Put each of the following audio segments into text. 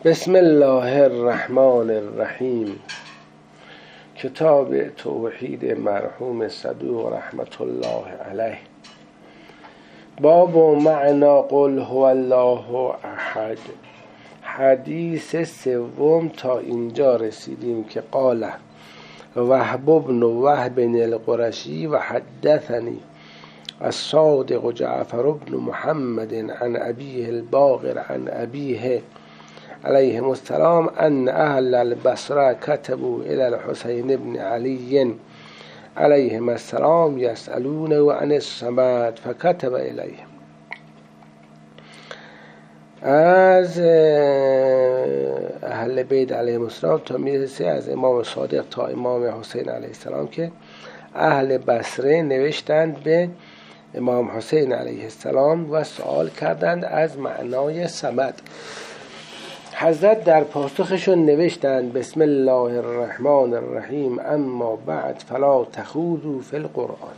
بسم الله الرحمن الرحیم. کتاب توحید مرحوم صدوق رحمت الله علیه. باب معنا قل هو الله احد. حدیث سوم تا اینجا رسیدیم که قال وهب بن وهب القرشی و حدثنی الصادق جعفر بن محمد عن ابیه الباقر عن ابیه علیهم السلام ان اهل البصره كتبوا الى الحسین بن علی علیهم السلام یسألونه عن الصمد فكتب الیهم. از اهل بیت علیهم السلام تا میرسه از امام صادق تا امام حسین علیه السلام که اهل بصره نوشتند به امام حسین علیه السلام و سوال کردند از معنای صمد. حضرت در پاسخشون نوشتند بسم الله الرحمن الرحیم اما بعد فلا تخوضوا فی القرآن.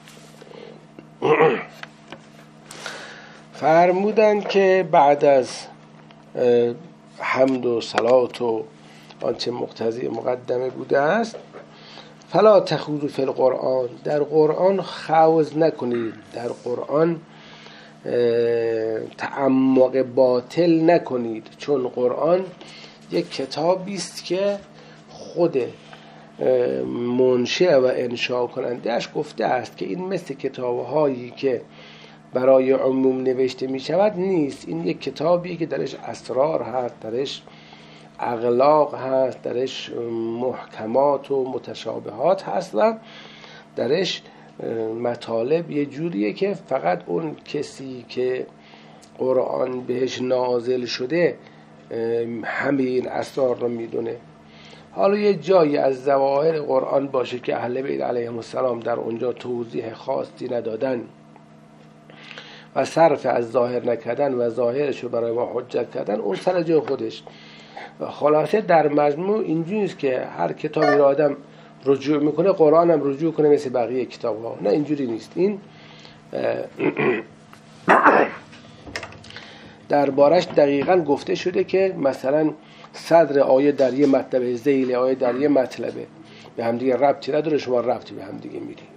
فرمودند که بعد از حمد و صلات و آنچه مقتضی مقدمه بوده است فلا تخوضوا فی القرآن، در قرآن خوض نکنید، در قرآن تعمق باطل نکنید، چون قرآن یک کتابی است که خود منشأ و انشاء کننده‌اش گفته است که این مثل کتاب‌هایی که برای عموم نوشته می شود نیست. این یک کتابی که درش اسرار هست، درش اغلاق هست، درش محکمات و متشابهات هست و درش مطالب یه جوریه که فقط اون کسی که قرآن بهش نازل شده همه این اسرار رو میدونه. حالا یه جایی از ظواهر قرآن باشه که اهل بیت علیهم السلام در اونجا توضیح خاصی ندادن و صرف از ظاهر نکردن و ظاهرش رو برای ما حجت کردن، اون سر جای خودش. خلاصه در مجموع اینجوری است که هر کتابی رو آدم رجوع میکنه قرآن هم رجوع کنه مثل بقیه کتاب ها. نه، اینجوری نیست. این دربارش دقیقاً گفته شده که مثلا صدر آیه در یه مطلبه، ذیل آیه در یه مطلبه، به هم دیگه ربطی نداره، شما ربطی به هم دیگه میدی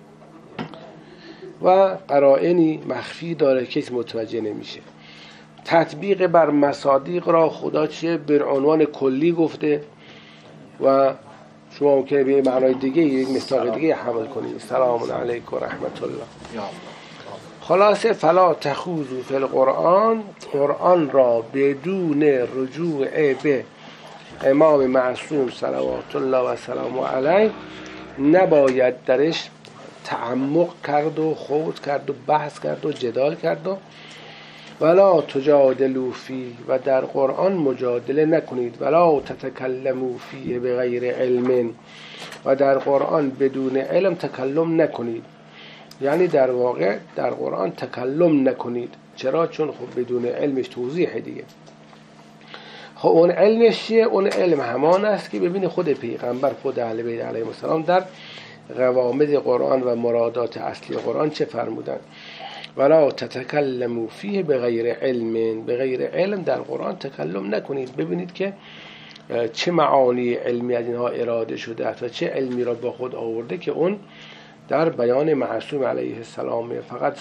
و قرائنی مخفی داره کسی متوجه نمیشه. تطبیق بر مصادیق را خدا چیه بر عنوان کلی گفته و شما ممکنه به معنای دیگه یک مصداق دیگه حمل کنید. سلام علیکم و رحمت الله. خلاصه فلا تخوضوا فی القرآن، قرآن را بدون رجوع به امام معصوم صلوات الله و سلام علیه نباید درش تعمق کرد و خوض کرد و بحث کرد و جدال کرد و ولا تجادلوا فی، و در قرآن مجادله نکنید، ولا تتکلموا فی بغیر علم، و در قرآن بدون علم تکلم نکنید. یعنی در واقع در قرآن تکلم نکنید. چرا؟ چون خب بدون علمش توضیح دیگه. خب اون علمش چیه؟ اون علم همان است که ببینی خود پیغمبر، خود اهل بیت علیهم السلام در قوامد قرآن و مرادات اصلی قرآن چه فرمودن؟ ولا تتکلموا فیه بغیر علم، بغیر علم در قرآن تکلم نکنید. ببینید که چه معانی علمی از اینها اراده شده است و چه علمی را با خود آورده که اون در بیان معصوم علیه السلام. فقط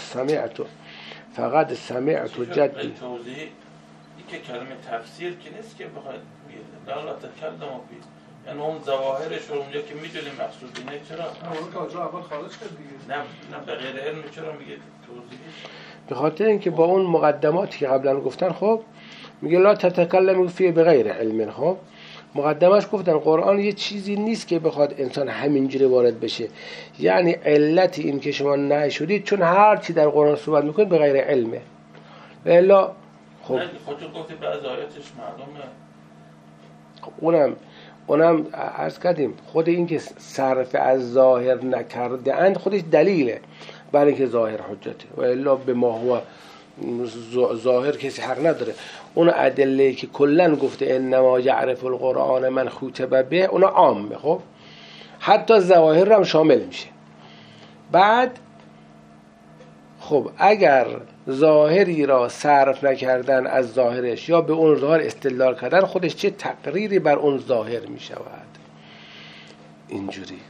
سمعت جدی. این که کلمه تفسیر که نیست که بخواید لا تتکلموا فیه، یعنی اون ظواهرش رو اونجا که میدونیم مقصود اینه. چرا؟ اون که اونجا اول خارج کرد دیگه. نه به غیر علم چرا میگه توضیحش؟ به خاطر اینکه با اون مقدماتی که قبلا گفتن، خب میگه لا تتکلموا فیه بغیر علم. خب مقدمش گفتن قرآن یه چیزی نیست که بخواد انسان همینجوری وارد بشه. یعنی علت این که شما نهی شدید چون هر چی در قرآن صحبت میکنید بغیر علمه. الا خب خودتون گفتید بعضی آیاتش معلومه. اونم عرض کردیم خود این که صرف از ظاهر نکرده اند خودش دلیله برای اینکه ظاهر حجته، و الا به ما هو ظاهر کسی حق نداره. اون ادله که کلن گفته انما یعرف القرآن من خوتب به، اون عامه. خب حتی ظواهر رو هم شامل میشه. بعد خب اگر ظاهری را صرف نکردن از ظاهرش یا به اون ظاهر استدلال کردن خودش چه تقریری بر اون ظاهر می شود. اینجوری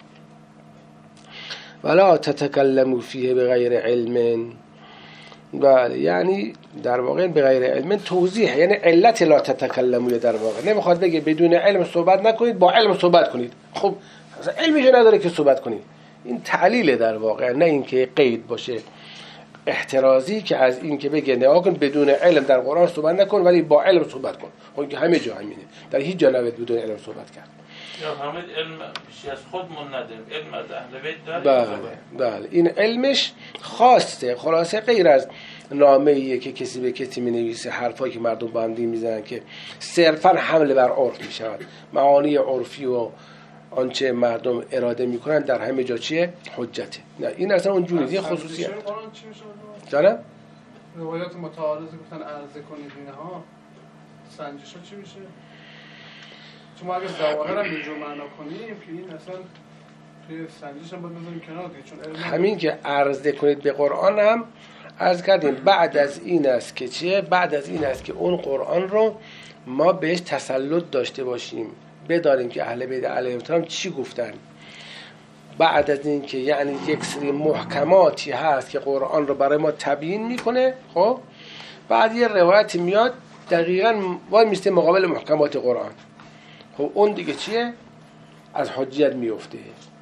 ولا تتکلموا فیه بغیر علم. بله، یعنی در واقع بغیر علم توضیح، یعنی علت لا تتکلموا در واقع نمیخواد بگه بدون علم صحبت نکنید، با علم صحبت کنید. خب علمیش نداره که صحبت کنید. این تعلیل در واقع، نه اینکه قید باشه احترازی که از این که بگه نگاه کن بدون علم در قرآن صحبت نکن ولی با علم صحبت کن. خب که همه جا همینه، در هیچ جا نباید بدون علم صحبت کرد. یا همه علم بیشتر از خودمون نداریم، علم از اهل بیت داریم. بله این علمش خاصه، خلاصه غیر از نامه‌ایه که کسی به کسی می‌نویسه، حرفایی که مردم با هم دیگه میزنن که صرفاً حمله بر عرف میشود. معانی عرفی و آنچه مردم اراده میکنن در همه جا چیه؟ حجته. نه این اصلا اونجوری نیست، خصوصیه. جانم؟ روایات متعارض گفتن عرضه کنید اینها، سنجشا چی میشه؟ چون ما اگه ظواهر هم اینجور معنا کنیم که این اصلا توی سنجش هم باید بذاریم کنار دیگه، چون همین که عرضه کنید به قرآن هم عرض کردیم بعد از این است که چیه؟ بعد از این است که اون قرآن رو ما بهش تسلط داشته باشیم، بدانیم که اهل بیت علیهم السلام چی گفتن. بعد از این که یعنی یک سری محکماتی هست که قرآن رو برای ما تبیین میکنه، خب بعد یه روایتی میاد دقیقاً وای میسته مقابل محکمات قرآن، خب اون دیگه چیه؟ از حجیت میفته.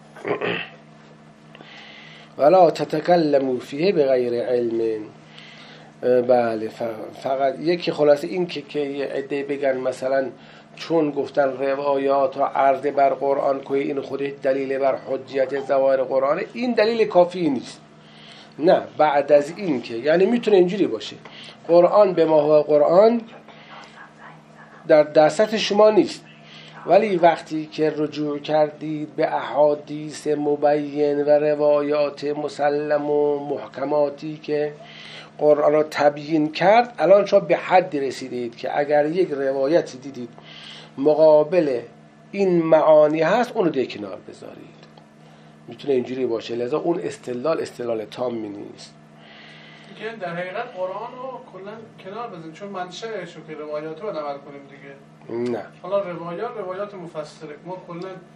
ولا تتکلموا فیه بغیر علم. بله، فقط یکی خلاصه این که یه عده بگن مثلا چون گفتن روایات و عرضه بر قرآن که این خودش دلیل بر حجیت ظواهر قرآن، این دلیل کافی نیست. نه، بعد از این که یعنی میتونه اینجوری باشه قرآن به ما قرآن در دستت شما نیست، ولی وقتی که رجوع کردید به احادیث مبین و روایات مسلم و محکماتی که قرآن را تبیین کرد، الان شما به حدی رسیدید که اگر یک روایتی دیدید مقابل این معانی هست اونو دیگه کنار بذارید. میتونه اینجوری باشه، لذا اون استدلال تامی نیست. دیگه در حقیقت قرآن رو کلا کنار بذارید، چون منشأش رو که روایات رو عمل کنیم دیگه. نه، حالا روایات مفسره ما کلا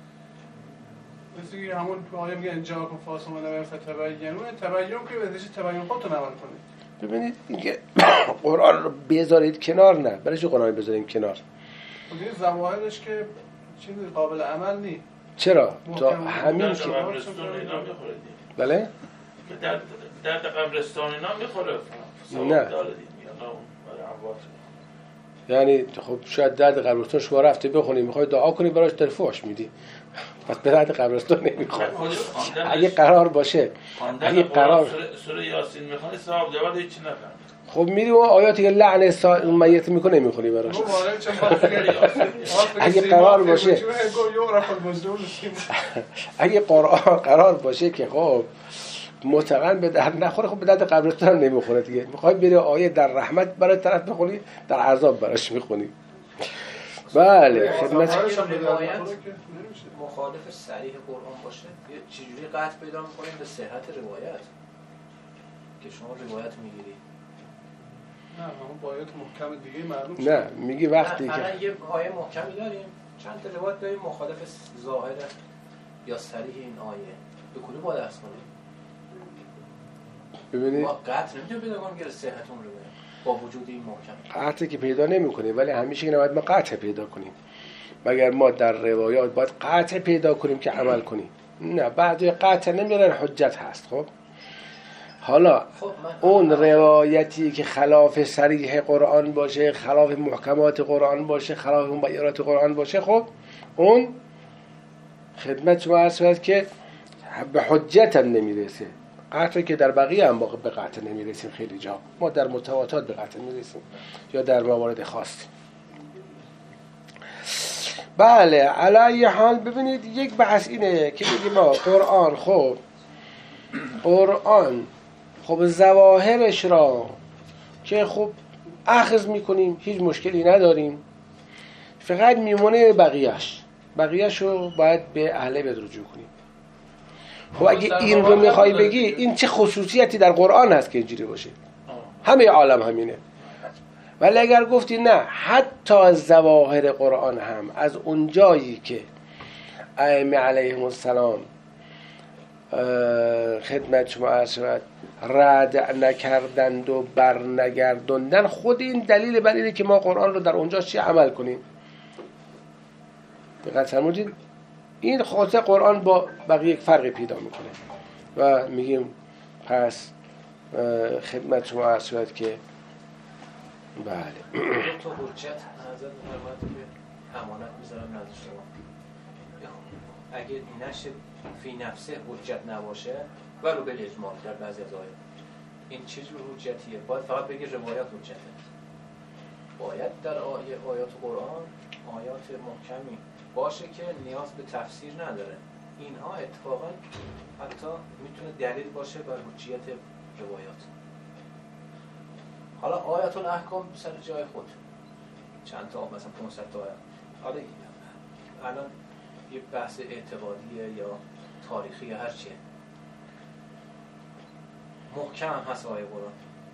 مثل همون آیه میگه انجا کن فاسمون و فتبینون، تبیین که بهش تبیین خودتون عمل کنید. ببینید اینکه قرآن رو بذارید کنار، نه، برای چه قرآن رو بذاریم کنار؟ دیگه ظواهرش که چیزی قابل عمل نیست. چرا؟ تا همین که بله؟ در قبرستان اینا میخوره. نه. یعنی خب شاید درد قبرستان شما رفته بخونی میخوای دعا کنی براش ترفوش میدی، پس به درد قبرستان نمیخواد. اگه قرار باشه، اگه قرار سوره یاسین میخونی ثواب داره ولی هیچ نفهم. خب میری اون آیاتی که لعن میت میکنه میخونی براش. اگه قرار باشه، اگه قرار باشه که خب متقن به درد نخوره، خب به درد قبرستان نمیخوره دیگه. میخوای بری آیه در رحمت برای طرف بخونی، در عذاب براش میخونی. بله، خدمت مخالف صریح قرآن باشه چجوری قطع پیدا میکنیم به صحت روایت که شما روایت میگیری؟ نه، همون با آیات محکم دیگه معلوم شد. نه، میگی وقتی که الان یه آیه محکمی داریم، چند تا روایت داریم مخالف ظاهر یا صریح این آیه، به کدوم باید اخذ کنیم؟ ببینید ما قطع نمیتونیم پیدا کنیم که صحت اون روایت با وجود این محکم. قطعی که پیدا نمی‌کنیم، ولی همیشه نباید ما قطع پیدا کنیم، مگر ما در روایات باید قطع پیدا کنیم که عمل کنیم. نه، بعضی قطع نمیرن حجت هست. خب حالا اون روایتی که خلاف صریح قرآن باشه، خلاف محکمات قرآن باشه، خلاف مبینات قرآن باشه، خب اون خدمت شما عرض شد که به حجت هم نمیرسه. قطعی که در بقیه هم به قطع نمیرسیم، خیلی جا ما در متواترات به قطع میرسیم یا در موارد خاص. بله، علی حال ببینید یک بحث اینه که بگیم ما قرآن خب ظواهرش را که خب اخذ میکنیم، هیچ مشکلی نداریم، فقط میمونه بقیهش رو باید به اهل بیت رجوع کنیم. خب اگه این رو میخوای بگی این چه خصوصیتی در قرآن هست که اینجوری باشه؟ همه عالم همینه. ولی اگر گفتی نه، حتی از ظواهر قرآن هم، از اون جایی که ائمه علیهم السلام خدمت شما عرض شود رد نکردند و بر نگردوندن، خود این دلیل بر اینه که ما قرآن رو در اونجا چی عمل کنیم. دقت فرمودید؟ این خاصه قرآن با بقیه یک فرقی پیدا میکنه و میگیم پس خدمت شما عرض شود که بله تو حجت حضرت فرمود که امانت میذارم نزد شما، اگه نشه فی نفسه حجت نباشه ولو به اجمال در بعضی از آیات، این چه جور حجتیه؟ باید فقط بگی روایت حجته. باید در آیات قرآن آیات محکمی باشه که نیاز به تفسیر نداره. اینها اتفاقا حتی میتونه دلیل باشه بر حجیت روایات. حالا آیات الاحکام سر جای خود چند تا مثلا 500 تا آیات، حالا الان یه بحث اعتقادیه یا تاریخی یا هر چیه، محکم هم هست آیه قرآن،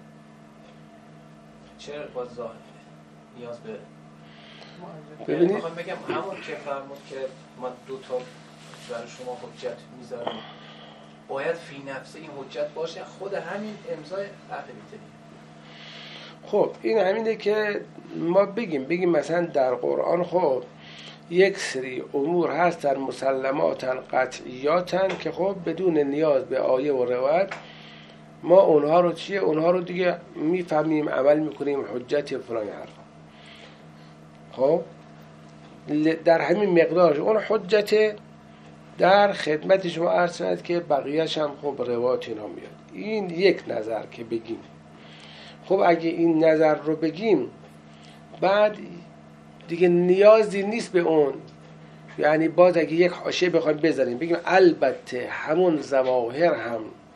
چرا باز نیاز به ببینید میخوام بگم همون که فرمود که ما دو تا برای شما حجت میذاریم، باید فی نفسه این حجت باشه، خود همین امضای عقیدته. خب این همینه که ما بگیم مثلا در قرآن خب یک سری امور هستن مسلماتن قطعیاتن که خب بدون نیاز به آیه و روایت ما اونها رو چیه؟ اونها رو دیگه میفهمیم، عمل میکنیم، حجت فلان حرفا. خب در همین مقدارش اون حجت در خدمت شما عرض شد که بقیه‌اش هم خب روایت اینا میاد. این یک نظر که بگیم. خب اگه این نظر رو بگیم بعد دیگه نیازی نیست به اون، یعنی باز اگه یک حاشیه بخوایم بذاریم بگیم البته همون ظواهر هم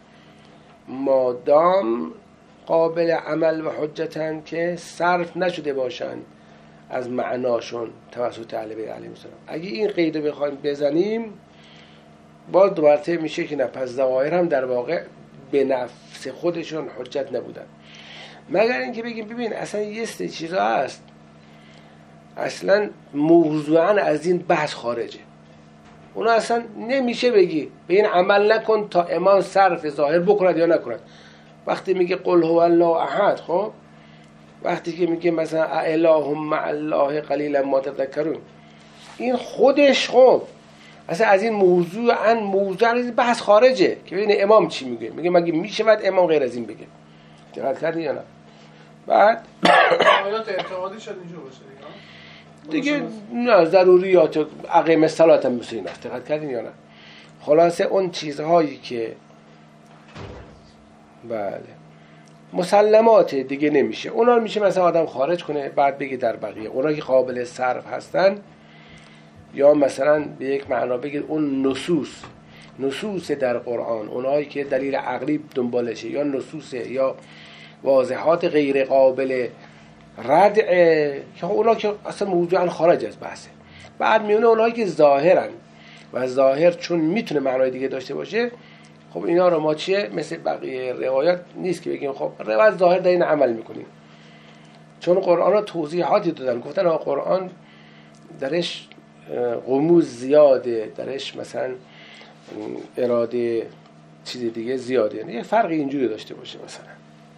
مادام قابل عمل و حجتن که صرف نشده باشن از معناشون توسط اهل بیت علیهم السلام. اگه این قید رو بخوایم بزنیم باز دوباره میشه که نه، پس ظواهر هم در واقع به نفس خودشون حجت نبودن، مگر اینکه بگیم ببین اصلا یه سری چیزا هست اصلا موضوعاً از این بحث خارجه، اونا اصلا نمیشه بگی به این عمل نکن تا امام صرف ظاهر بکند یا نکند. وقتی میگه قل هو الله احد، خب وقتی که میگه مثلا اله مع الله قلیلا ما تذکرون، این خودش خب اصلا از این موضوع از این بحث خارجه که ببین امام چی میگه. میگه مگه میشود امام غیر از این بگه؟ دقت کردی یا نه؟ بعد آیات اعتقادی شد اینجور باشه دیگه نه، ضروریات اقیم الصلاة هم مثل این است. دقت کردین یا نه؟ خلاصه اون چیزهایی که بله مسلمات دیگه نمیشه، اونا میشه مثلا آدم خارج کنه بعد بگه در بقیه اونا که قابل صرف هستن، یا مثلا به یک معنا بگید اون نصوص در قرآن اونایی که دلیل عقلی دنبالشه، یا نصوص یا واضحات غیر قابل ردعه که اونا که اصلا موضوعا خارج از بحثه. بعد میونه اونایی که ظاهرن و ظاهر چون میتونه معنای دیگه داشته باشه، خب اینا رو ما چیه مثل بقیه روایات نیست که بگیم خب روایت ظاهر در این عمل میکنیم، چون قرآن ها توضیحاتی دادن، گفتن قرآن درش غموض زیاده، درش مثلا اراده چیز دیگه زیاده، یعنی یه فرقی اینجوری داشته باشه مثلا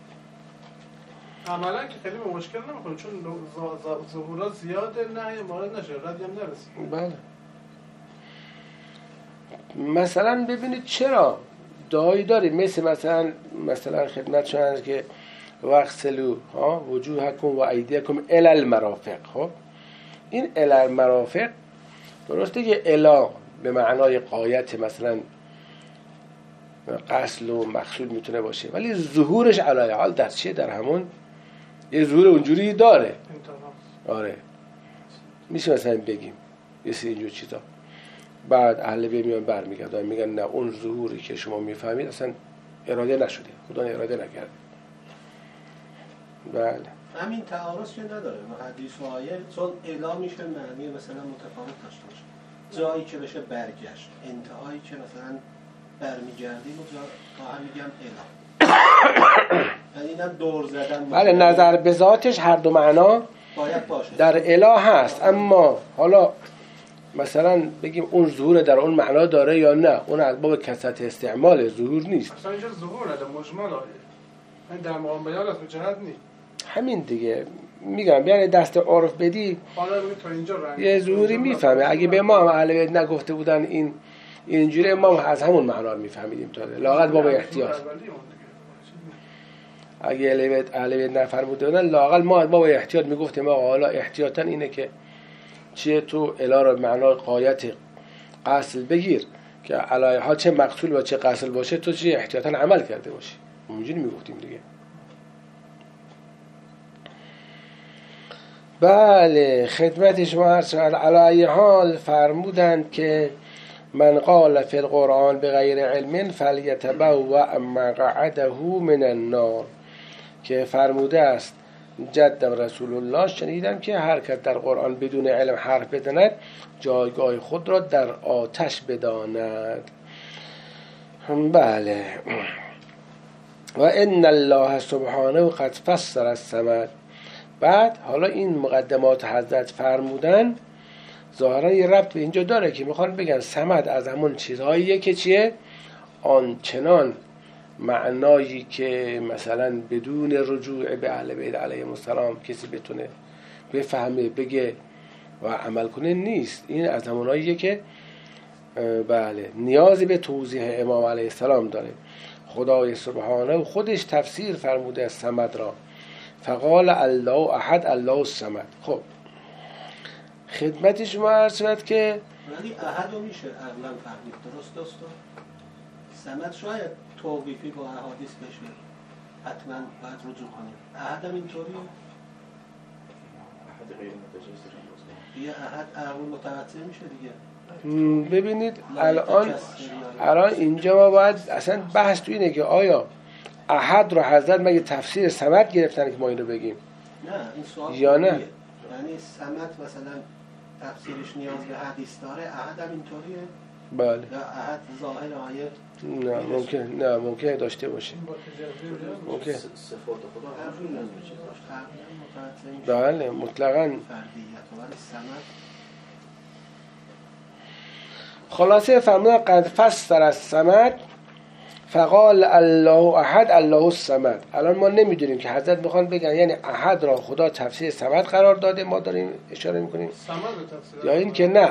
عملا که خیلی به مشکل نمیخوره چون ظهورات زیاده، نه مورد نشه، ردی هم نرسید. بله مثلا ببینید چرا دعایی داریم مثلا خدمت شما که وغسلوا وجوهکم و ایدیکم الی المرافق. خب این الی المرافق درسته که الا به معنای غایت مثلا قصد و مقصود میتونه باشه، ولی ظهورش علی حال در چیه؟ در همون یه ظهور اونجوری داره. آره میشه مثلا بگیم یه سری اینجور چیزا، بعد اهل بیت میان برمیگردن میگن نه اون ظهوری که شما میفهمید اصلا اراده نشده، خدا اراده نکرده. بله همین تعارض که نداره حدیث و آیه، چون اعلام میشه معنی مثلا متفاوت داشته باشه، جایی که بشه برگشت، انتهایی که مثلا برمیگردیم و تا هم میگم اعلام. یعنی اینم دور زدن بله، نظر به ذاتش هر دو معنا باید باشه در اله هست، اما حالا مثلا بگیم اون ظهور در اون معنا داره یا نه، اون از باب کثرت استعمال، ظهور نیست. اصلا اینجا ظهور نده، مجمل آیه، این در مقام بیان از جهت نیست. همین دیگه میگم، یعنی دست عرف بدی حالا ببین تا اینجا رنگ یه ظهوری میفهمه. اگه به ما هم اهل بیت نگفته بودن این اینجوری، ما از همون معنا رو میفهمیدیم. تا لااقل باب احتیاط. اگه اهل بیت نفرموده بودن، لااقل ما از باب احتیاط میگفتیم آقا حالا احتیاطاً اینه که چیه تو اله رو معنا غایت قصد بگیر که علیه ها چه مقصول و چه قصد باشه، تو چی احتیاطاً عمل کرده باشی. اونجوری میگفتیم دیگه. بله، خدمت شما عرض شد. علیه حال فرمودند که من قال فی القرآن بغیر علم فلیتبوأ مقعده من النار، که فرموده است جدم رسول الله شنیدم که هر کس در قرآن بدون علم حرف بزند جایگاه خود را در آتش بداند. بله. و ان الله سبحانه قد فسر الصمد. بعد حالا این مقدمات حضرت فرمودن ظاهرا یه ربط به اینجا داره که میخوان بگن صمد از همون چیزهاییه که چیه، آنچنان معنایی که مثلا بدون رجوع به اهل بیت علیهم السلام کسی بتونه بفهمه بگه و عمل کنه نیست. این از هموناییه که بله نیازی به توضیح امام علیه السلام داره. خدای سبحانه خودش تفسیر فرموده از صمد را، فقال الله احد الله الصمد. خب خدمت شما عرض شد که ولی احد رو میشه اغلب فهمید، درست دوستو؟ صمد شاید توقیفی با احادیث بشه، حتما باید رجوع کنیم. احد هم اینطوریه؟ احد غیر متجسد یه احد اغلب متوسط میشه دیگه. ببینید الان اینجا ما باید اصلا بحث تو اینه که آیا احد رو حضرت مگه تفسیر صمد گرفتن که ما این رو بگیم نه، این سوال یا نه؟ یعنی صمد مثلا تفسیرش نیاز به حدیث داره، احد هم اینطوریه؟ بله. یا احد ظاهر آیه نه ممکنه داشته باشه، ممکن. صفات خدا بله مطلقاً. فردیت ولی صمد خلاصه فرمودن قد فسر الصمد فقال الله احد الله الصمد. الان ما نمیدونیم که حضرت میخوان بگن یعنی احد را خدا تفسیر صمد قرار داده، ما داریم اشاره میکنیم، یا این که نه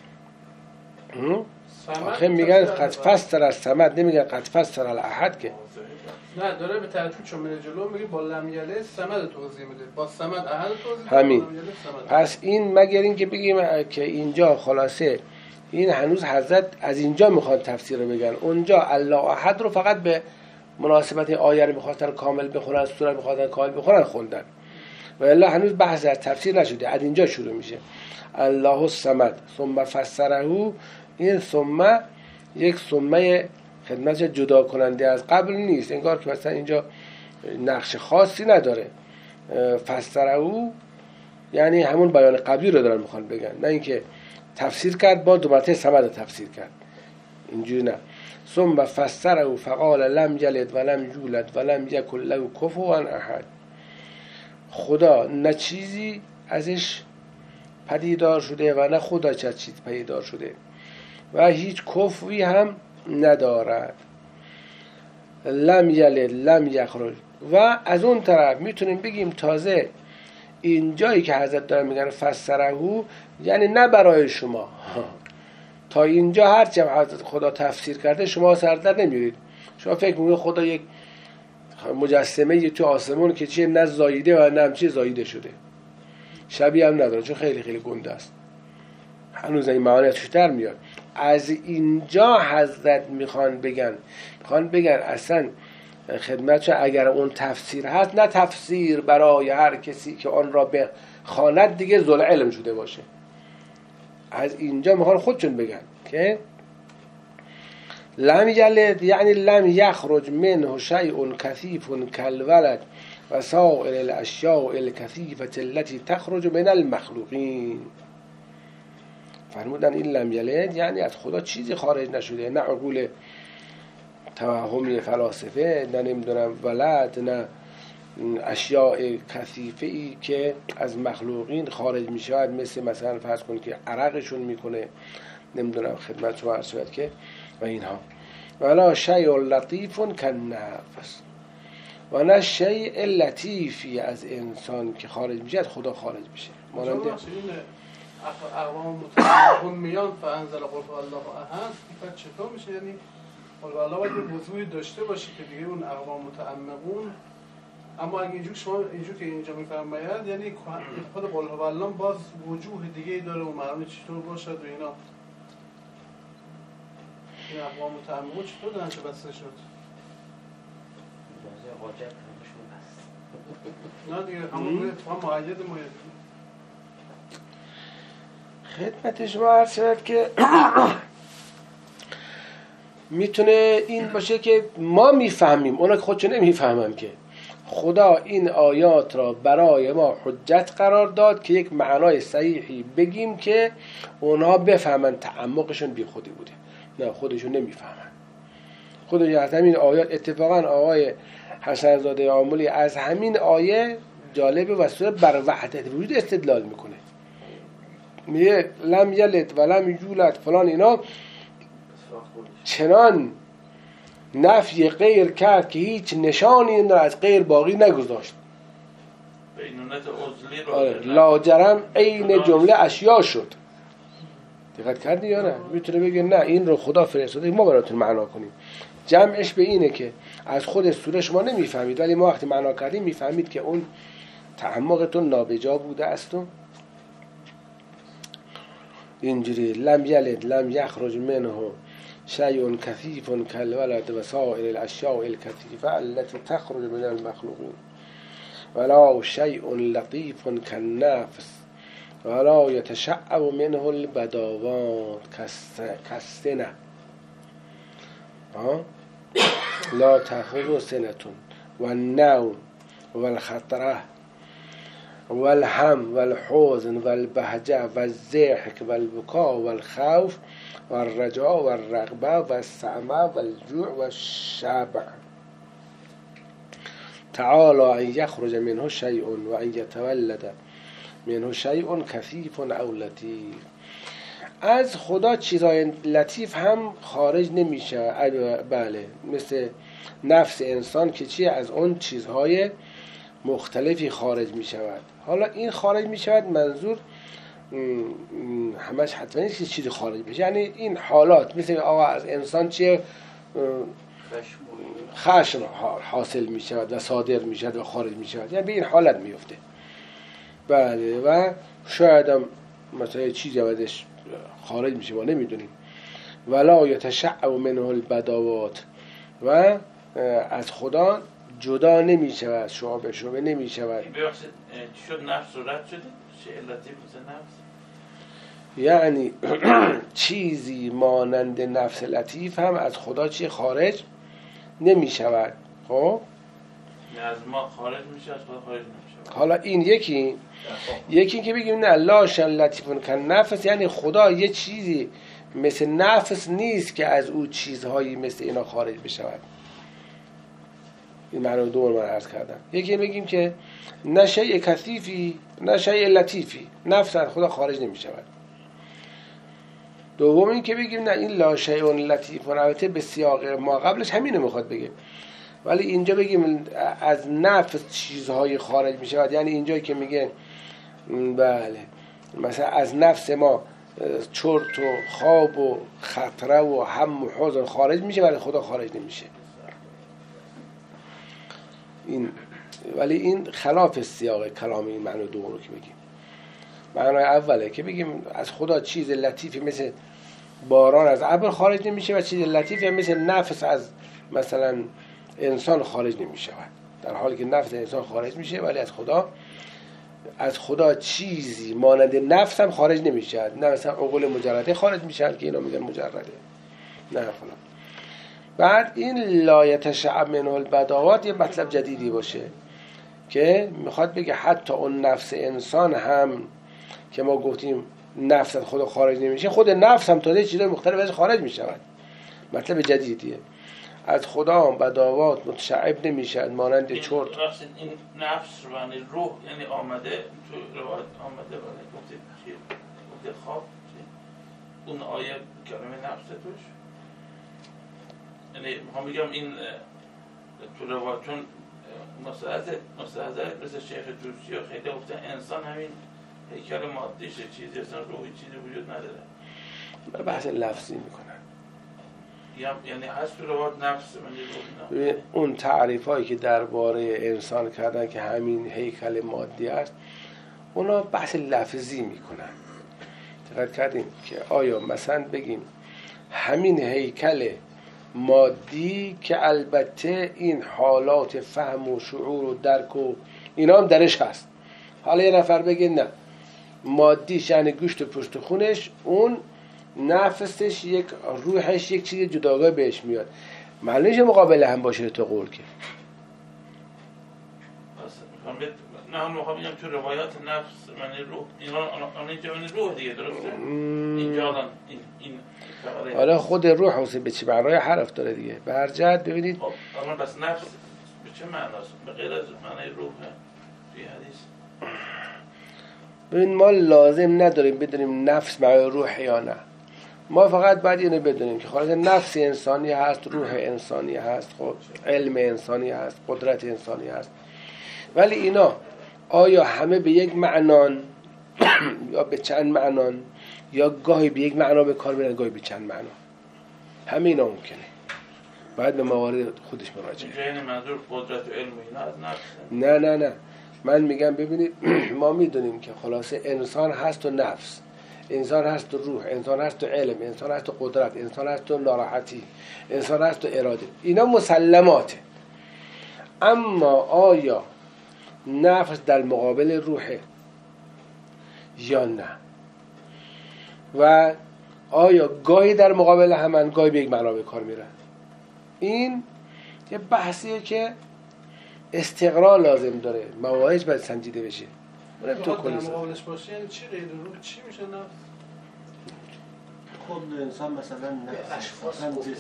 آخه میگن قد فسر الصمد، نمیگن قد فسر الاحد که نه، داره به ترتیب چون میره جلو میگه با لم یلد صمد توضیح میده، با صمد احد توضیح همین. با لم یلد صمد. پس این مگر این که بگیم که اینجا خلاصه این هنوز حضرت از اینجا میخوان تفسیر رو بگن، اونجا الله احد رو فقط به مناسبت آیه رو میخواستن کامل بخونن، سوره میخواستن کامل بخونن خوندن، و الا هنوز بحث از تفسیر نشده، از اینجا شروع میشه. الله الصمد ثم فسره. این ثم یک ثمه خدمت جدا کننده از قبل نیست، انگار که مثلا اینجا نقش خاصی نداره. فسره یعنی همون بیان قبلی رو دارن میخوان بگن، نه اینکه تفسیر کرد با دو مرتبه صمد تفسیر کرد، اینجوری نه. ثم فسره فقال لم یلد ولم یولد ولم یکن له کفوا احد. خدا نه چیزی ازش پدیدار شده و نه خدا چه چیز پدیدار شده و هیچ کفوی هم ندارد. لم یلد لم یخرج. و از اون طرف میتونیم بگیم تازه این جایی که حضرت دارن میگن فسره یعنی نه برای شما، تا اینجا هرچی حضرت خدا تفسیر کرده شما سر در نمیارید. شما فکر میکنید خدا یک مجسمه یه تو آسمون که چیه نه زاییده و نه همچی زاییده شده، شبیه هم نداره چون خیلی خیلی گنده است، هنوز این معانی ازش در میاد. از اینجا حضرت میخوان بگن اصلا خدمتش اگر اون تفسیر هست، نه تفسیر برای هر کسی که آن را به خواند دیگه ذو علم شده باشه. از اینجا میخوان خودشون بگن که لم یلد یعنی لم یخرج منه شیء کثیف کالولد و سائر الاشیاء الکثیفه التي تخرج من المخلوقین. فرمودن این لم یلد یعنی از خدا چیزی خارج نشده، نه عقول توهمی فلاسفه، نه نمیدونم ولد، نه اشیاء کثیفه ای که از مخلوقین خارج می شود، مثلا فرض کنید که عرقشون میکنه، نمیدونم خدمت شما عرض شد که و اینها. ولا شیء لطیف کالنفس، و نه شیء لطیفی از انسان که خارج میشه از خدا خارج میشه. مانند اقوام متعمقون میان فانزل قل هو الله احد، این چطور میشه؟ یعنی قل الله باید وضوحی داشته باشه که دیگه اون اقوام متعمقون، اما اگه اینجور شما اینجور که اینجا میفرماید یعنی خود قل هو الله باز وجوه دیگه ای داره و معلومه چطور باشد و اینا. این اقوام متعمقون چطور دارن که بسته شد؟ حاجت همشون بست. نه دیگه همون اتفاق معید خدمت شما عرض شد که میتونه این باشه که ما میفهمیم، اونا که خودشون نمیفهمن که خدا این آیات را برای ما حجت قرار داد که یک معنای صحیحی بگیم که اونها بفهمن تعمقشون بی خودی بوده. نه، خودشون نمیفهمن. خودشون از همین آیات اتفاقا آقای حسن زاده عاملی از همین آیه جالب و سوره بر وحدت وجود استدلال میکنه. میگه لم یلد و لم یولد فلان، اینا چنان نفی غیر کرد که هیچ نشانی این از غیر باقی نگذاشت. بینونت عضلی رو لاجرم عین جمله اشیا شد. دقت کردی یا نه؟ میتونه بگه نه این رو خدا فرستاده ما براتون معنا کنیم. جمعش به اینه که از خود سوره شما نمیفهمید، ولی ما وقتی معنا کردیم میفهمید که اون تعمقتون نابجا بوده است. و اینجوری لم یلد لم یخرج منه شیء کثیف کالولد و سائر الاشیاء الکثیفه التي تخرج من المخلوقین ولا شیء لطیف کالنفس ولا یتشعب منه البداوات کالسنه لا تأخذه سنة والنوم والخطره والهم والحزن والبهجة والضحك والبكاء والخوف والرجاء والرغبة والسعمة والجوع والشبع تعالى أن يخرج منه شيء وأن يتولد منه شيء كثيف أو لطيف. از خدا چیزهای لطیف هم خارج نمیشه. بله، مثل نفس انسان که چیه، از اون چیزهای مختلفی خارج می شود. حالا این خارج می شود منظور همش حتما نیست که چیزی خارج بشه، یعنی این حالات مثل آقا از انسان چیه خشم حاصل می شود و صادر می شود و خارج می شود، یعنی به این حالت می افته. بله، و شاید هم مثلا چیزی ازش خارج میشه ما نمیدونیم. ولا یتشعب منه البداوات، و از خدا جدا نمیشود، شعبه نمیشود. ببخشید شد نفس رو رد شده؟ چه علتی بوده نفس؟ یعنی چیزی مانند نفس لطیف هم از خدا چی خارج نمیشود. خب از ما خارج میشه، از خدا خارج نمیشه. حالا این یکی که بگیم نه لا شیء لطیف کالنفس، یعنی خدا یه چیزی مثل نفس نیست که از او چیزهایی مثل اینا خارج بشود. این معنی دو من عرض کردم. یکی بگیم که نه شیء کثیفی نه شیء لطیفی، نفس از خدا خارج نمی شود. دوم این که بگیم نه این لا شیء لطیف، البته به سیاق ما قبلش همینو میخواد بگه، ولی اینجا بگیم از نفس چیزهای خارج می شود، یعنی اینجایی که میگه بله مثلا از نفس ما چرت و خواب و خطره و هم و حزن خارج میشه ولی خدا خارج نمیشه. این ولی این خلاف سیاق کلام این معنی دوم رو که بگیم. معنی اوله که بگیم از خدا چیز لطیفی مثل باران از ابر خارج نمیشه و چیز لطیفی مثل نفس از مثلا انسان خارج نمیشه، در حالی که نفس انسان خارج میشه ولی از خدا چیزی مانند نفس هم خارج نمیشه. نه مثلا عقول مجرده خارج میشن که اینا میگن مجرده، نه فلان. بعد این لا یتشعب منه البداوات یه مطلب جدیدی باشه که میخواد بگه حتی اون نفس انسان هم که ما گفتیم نفس از خدا خارج نمیشه، خود نفس هم تازه چیزای مختلف از خارج میشود. مطلب جدیدیه. از خدا بداوات متشعب نمیشد مانند چرت. این نفس یعنی روح، یعنی آمده تو روایت آمده ولی گفته خواب اون آیه کلمه نفس توش، یعنی میخوام بگم این تو روایت چون مستحضر مثل شیخ توسی و خیلی گفتن انسان همین هیکل مادیشه، چیزی اصلا روحی چیزی وجود نداره. بحث لفظی میکنن، یعنی هست تو روایت نفس من روح. اون تعریف هایی که درباره انسان کردن که همین هیکل مادی است، اونا بحث لفظی میکنن. دقت کردیم که آیا مثلا بگیم همین هیکل مادی که البته این حالات فهم و شعور و درک و اینا هم درش هست، حالا یه نفر بگه نه مادیش یعنی گوشت و پشت خونش، اون نفسش یک روحش یک چیز جداگانه بهش میاد، معلومه نمیشه مقابل هم باشه تو قول که نه هم میخوام بگم تو روایات نفس معنی روح، اینجا معنی روح دیگه، درسته؟ اینجا الان این حالا خود روح حسین به چه معنای حرف داره دیگه، به هر جهت ببینید. خب بس نفس به چه معناست به غیر از معنی روح توی حدیث؟ ببین ما لازم نداریم بدونیم نفس معنای روح یا نه، ما فقط باید اینو بدونیم که خالص نفس انسانی هست، روح انسانی هست، خب علم انسانی هست، قدرت انسانی هست، ولی اینا آیا همه به یک معنان یا به چند معنان، یا گاهی به یک معنا به کار میرن گاهی به چند معنا، همه اینا ممکنه، باید به موارد خودش مراجعه. یعنی منظور قدرت و علم اینا از نفس؟ نه من میگم ببینید ما میدونیم که خلاصه انسان هست و نفس، انسان هست و روح، انسان هست و علم، انسان هست و قدرت، انسان هست و ناراحتی، انسان هست و اراده، اینا مسلماته. اما آیا نفس در مقابل روحه یا نه، و آیا گاهی در مقابل همن گاهی به یک معنا به کار میرن، این یه بحثیه که استقرار لازم داره، مواردش باید سنجیده بشه. تو مقابلش باشه یعنی چی غیر روح چی میشه نفس؟ خود انسان مثلا اشخاص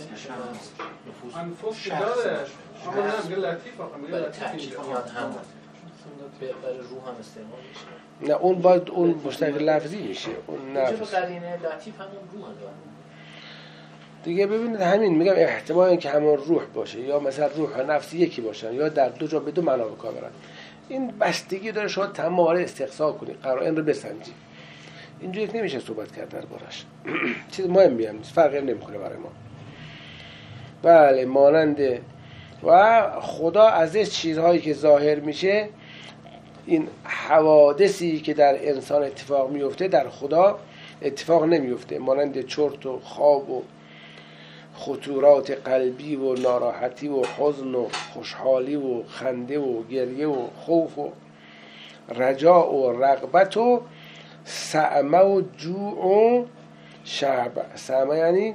انفس که داره، اما نه میگه لطیف آخه، میگه لطیف اینجا هم برای روح هم استعمال میشه. نه اون باید اون مشترک لفظی میشه، اون اینجا به نفس قرینه لطیف همون روح داره دیگه. ببینید همین میگم احتمال اینکه همون روح باشه یا مثلا روح و نفس یکی باشن یا در دو جا به دو معنا به کار برن، این بستگی داره شما تمام موارد استقصا کنی، قرائن رو بسنجی. اینجوری نمیشه صحبت کرد دربارش. چیز مهمی هم نیست، فرقی نمیکنه برای ما. بله مانند و خدا ازش چیزهایی که ظاهر میشه، این حوادثی که در انسان اتفاق میفته در خدا اتفاق نمیفته، مانند چرت و خواب و خطورات قلبی و ناراحتی و حزن و خوشحالی و خنده و گریه و خوف و رجاء و رغبت و سعمه و جوع و شعب. سعمه یعنی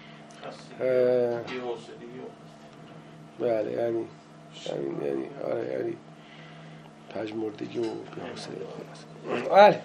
بله یعنی آره یعنی پژمردگی و بی‌حوصله خلاص. بله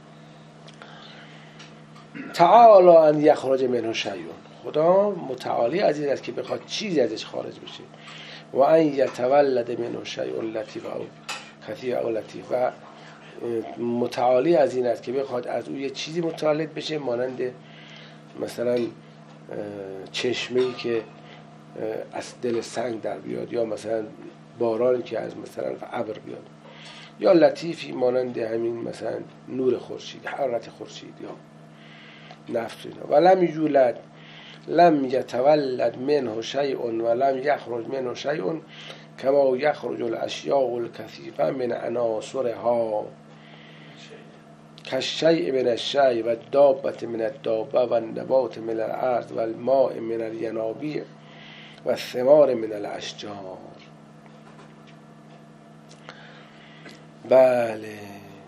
تعالی ان یخرج منه شیء، خدا متعالی از این است که بخواد چیزی ازش خارج بشه. و ان یتولد منه شیء لطیف او خفیف او لطیف، و متعالی از این است که بخواد از او یه چیزی متولد بشه، مانند مثلا چشمه‌ای که از دل سنگ در بیاد، یا مثلا بارانی که از مثلا ابر بیاد، یا لطیفی مانند همین مثلا نور خورشید، حرارت خورشید یا نفس اینا. و لم یولد لم یتولد منه شیء و لم یخرج منه شیء کما یخرج الاشیاء الکثیفه من عناصرها کالشیء من الشیء و الدابة من الدابة و النبات من الارض و الماء من الینابیع و الثمار من الاشجار. بله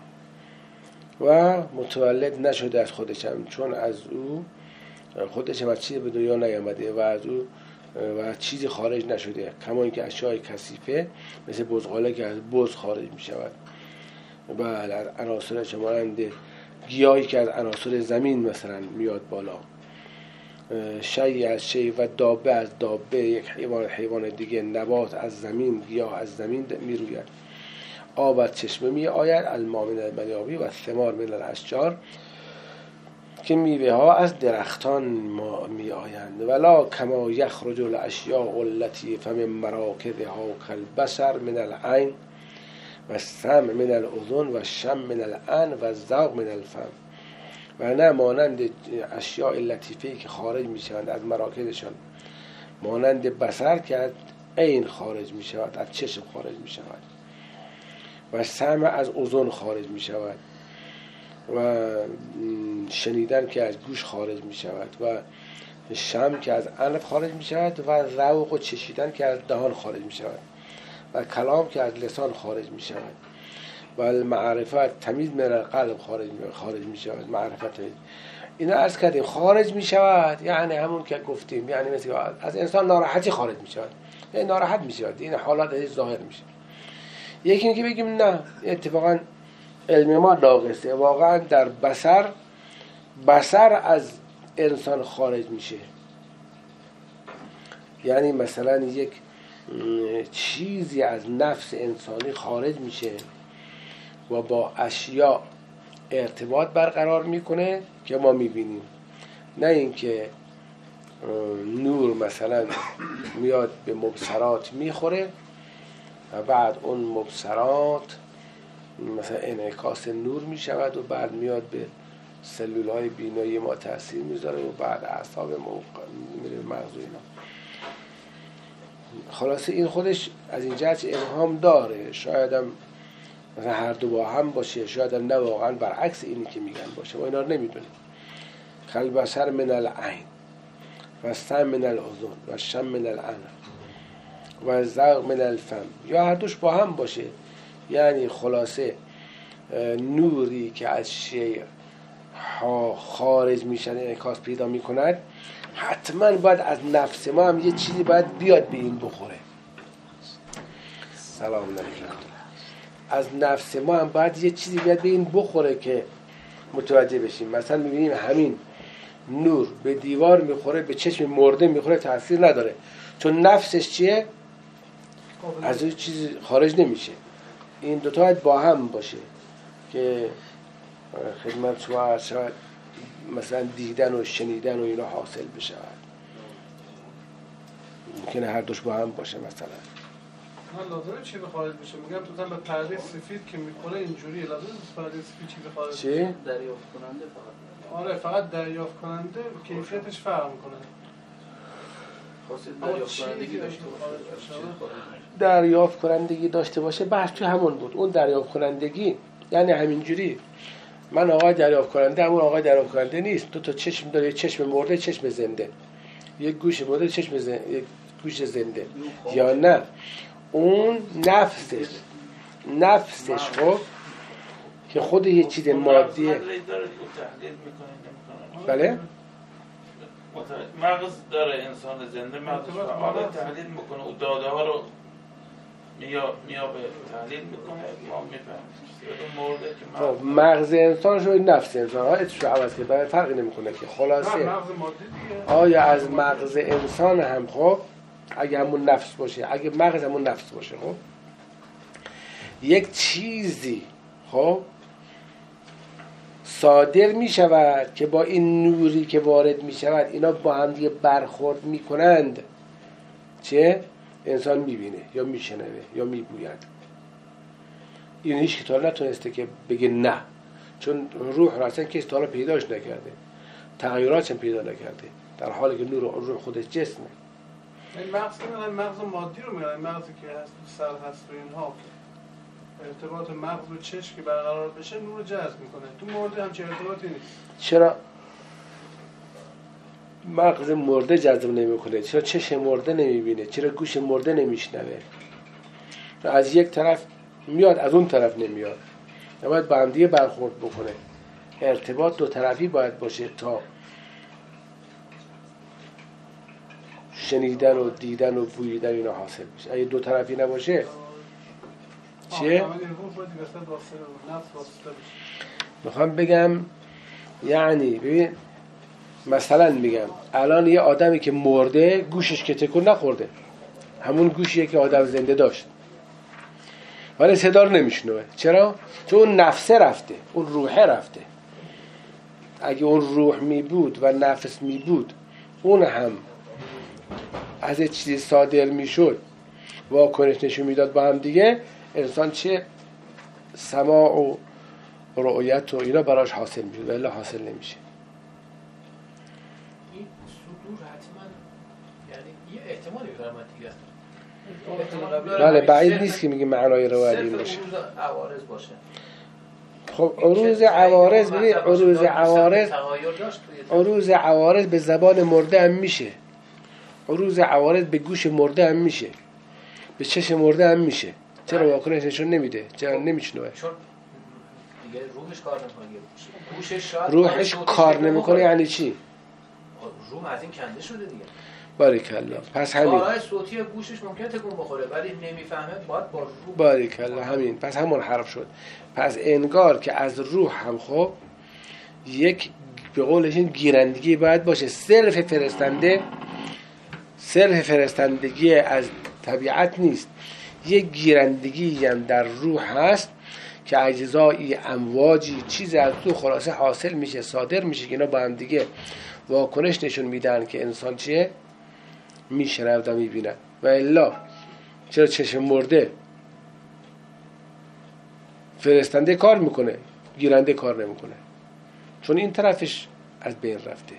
و متولد نشده از خودش هم، چون از او خودش هم از چیزی به دنیا نیامده و از او و چیزی خارج نشده، کما اینکه اشیاء کثیفه مثل بزغاله که از بز خارج می شود. بله عناصر مانند گیاهی که از عناصر زمین مثلا میاد بالا، شیء از شیء و دابه از دابه، یک حیوان دیگه، نبات از زمین، گیاه از زمین می روید. آب از چشمه می آید، الماء من المنابع و الثمار من الاشجار، که میوه ها از درختان می آیند. ولا کما یخرج الاشیاء التي فمن مراکدها کالبصر من العین و السمع من الاذن و الشم من الان و الذوق من الفم. و نه مانند اشیاء لطیفه‌ای که خارج می شوند از مراکدشان، مانند بصر که از عین خارج می شود، از چشم خارج می شود، و سمع از اذن خارج می شود، و شنیدن که از گوش خارج می شود، و شم که از انف خارج می شود، و ذوق و چشیدن که از دهان خارج می شود، و کلام که از لسان خارج می شود، و المعرفت تمیز من القلب خارج می شود. معرفت تمیز اینا عرض کردیم خارج می شود، یعنی همون که گفتیم، یعنی مثل از انسان ناراحتی خارج می شود، یعنی ناراحت می شود، این حالات ازش ظاهر می شود. یکی این که بگیم نه اتفاقا علم ما ناقصه، واقعا در بصر از انسان خارج میشه، یعنی مثلا یک چیزی از نفس انسانی خارج میشه و با اشیاء ارتباط برقرار میکنه که ما میبینیم. نه اینکه نور مثلا میاد به مبصرات میخوره و بعد اون مبصرات مثلا انعکاس نور میشود و بعد میاد به سلولهای بینایی ما تاثیر میذاره و بعد اعصاب میره به مغز و اینا. خلاصه این خودش از این جهت ابهام داره، شاید هم مثلا هر دو با هم باشه، شاید هم نه واقعا برعکس اینی که میگن باشه، ما اینا رو نمیدونیم. کالبصر من العین و السمع من الاذن و الشم من الانف و الذوق من الفم، یا هر دوش با هم باشه. یعنی خلاصه نوری که از شیء خارج میشن، انعکاس پیدا میکند، حتما باید از نفس ما هم یه چیزی باید بیاد به این بخوره. سلام علیکم. از نفس ما هم باید یه چیزی بیاد به این بخوره که متوجه بشیم. مثلا میبینیم همین نور به دیوار میخوره، به چشم مرده میخوره، تاثیر نداره، چون نفسش چیه؟ از اون چیزی خارج نمیشه. این دوتا باید با هم باشه که خدمت شاید مثلا دیدن و شنیدن و اینا حاصل بشه. ممکنه هر دوش با هم باشه. مثلا من لازمه چی به خارج بشه؟ میگم تو به پرده سفید که میخوره اینجوریه، لازمه پرده سفید چی به خارج بشه؟ چی؟ دریافت کننده فقط. آره فقط دریافت کننده کیفیتش فرق میکنه. دریافت کنندگی داشته باشه، بحث تو همون بود. اون دریافت کنندگی یعنی همینجوری، من آقای دریافت کننده، همون آقای دریافت کننده نیست. دو تا چشم داره، چشم مرده، چشم زنده، یک گوش مرده، چشم زنده، یک گوش زنده، یا نه اون نفسش خب که خود یه چیز مادیه. بله مغز داره انسان زنده، مغزش فعال تحلیل میکنه و داده ها رو میابه تحلیل میکنه، ما میفهمیم. خب مغز انسان شو نفس انسان ها اتشو عوض که برای فرقی نمیکنه که خلاصه آیا از مغز انسان هم خب اگه همون نفس باشه، اگه مغز همون نفس باشه، خب یک چیزی خب صادر می شود که با این نوری که وارد می شود اینا با هم دیگه برخورد می کنند، چه؟ انسان می بینه یا می شنوه یا می بوید. این هیچ که تا نتونسته که بگه نه، چون روح را اصلا کسی تا حالا پیداش نکرده، تغییراتش هم پیدا نکرده، در حالی که نور روح خودش جسمه. این مغز که میگن مغز مادی رو میگن، مغزی که هست سر هست و اینها، ارتباط مغز و چشم که برقرار بشه نور جذب میکنه. تو مرده همچین ارتباطی نیست. چرا مغز مرده جذب نمیکنه؟ چرا چشم مرده نمیبینه؟ چرا گوش مرده نمیشنوه؟ از یک طرف میاد، از اون طرف نمیاد. باید با هم دیگه برخورد بکنه. ارتباط دو طرفی باید باشه تا شنیدن و دیدن و بوییدن اینا حاصل بشه. اگه دو طرفی نباشه چیه؟ میخوام بگم یعنی ببین مثلا میگم الان یه آدمی که مرده گوشش که تکون نخورده، همون گوشیه که آدم زنده داشت، ولی صدا رو نمیشنوه. چرا؟ چون اون نفسه رفته، اون روحه رفته. اگه اون روح می بود و نفس می بود اون هم از چیزی صادر می شد، واکنش نشون میداد با هم دیگه، انسان چه سماع و رؤیت و اینا براش حاصل میشه، ولی حاصل نمیشه. این صدور حتما یعنی یه احتمالی برامد دیگه. بله بعید نیست که میگه معنای روایت این باشه. عروض عوارض باشه. خب عروض عوارض، ببین عروض عوارض به زبان مرده هم میشه، عروض عوارض به گوش مرده هم میشه، به چشم مرده هم میشه. چرا واکنش نشون نمیده؟ چرا نمیشنوه؟ چون دیگه روحش کار نمیکنه. گوشش شاید روحش کار نمیکنه یعنی چی؟ روح از این کنده شده دیگه. باریکلا. پس همین کارهای صوتی گوشش ممکنه تکون بخوره ولی نمیفهمه، باید با روح. باریکلا همین. پس همون حرف شد. پس انگار که از روح هم خب یک به قولش این گیرندگی باید باشه. صرف فرستندگی از طبیعت نیست، یک گیرندگی هم در روح هست که اجزایی امواجی چیز از تو خلاصه حاصل میشه، صادر میشه که اینا با هم دیگه واکنش نشون میدن که انسان چیه میشنود و میبیند. و الا چرا چشم مرده فرستنده کار میکنه، گیرنده کار نمیکنه؟ چون این طرفش از بین رفته.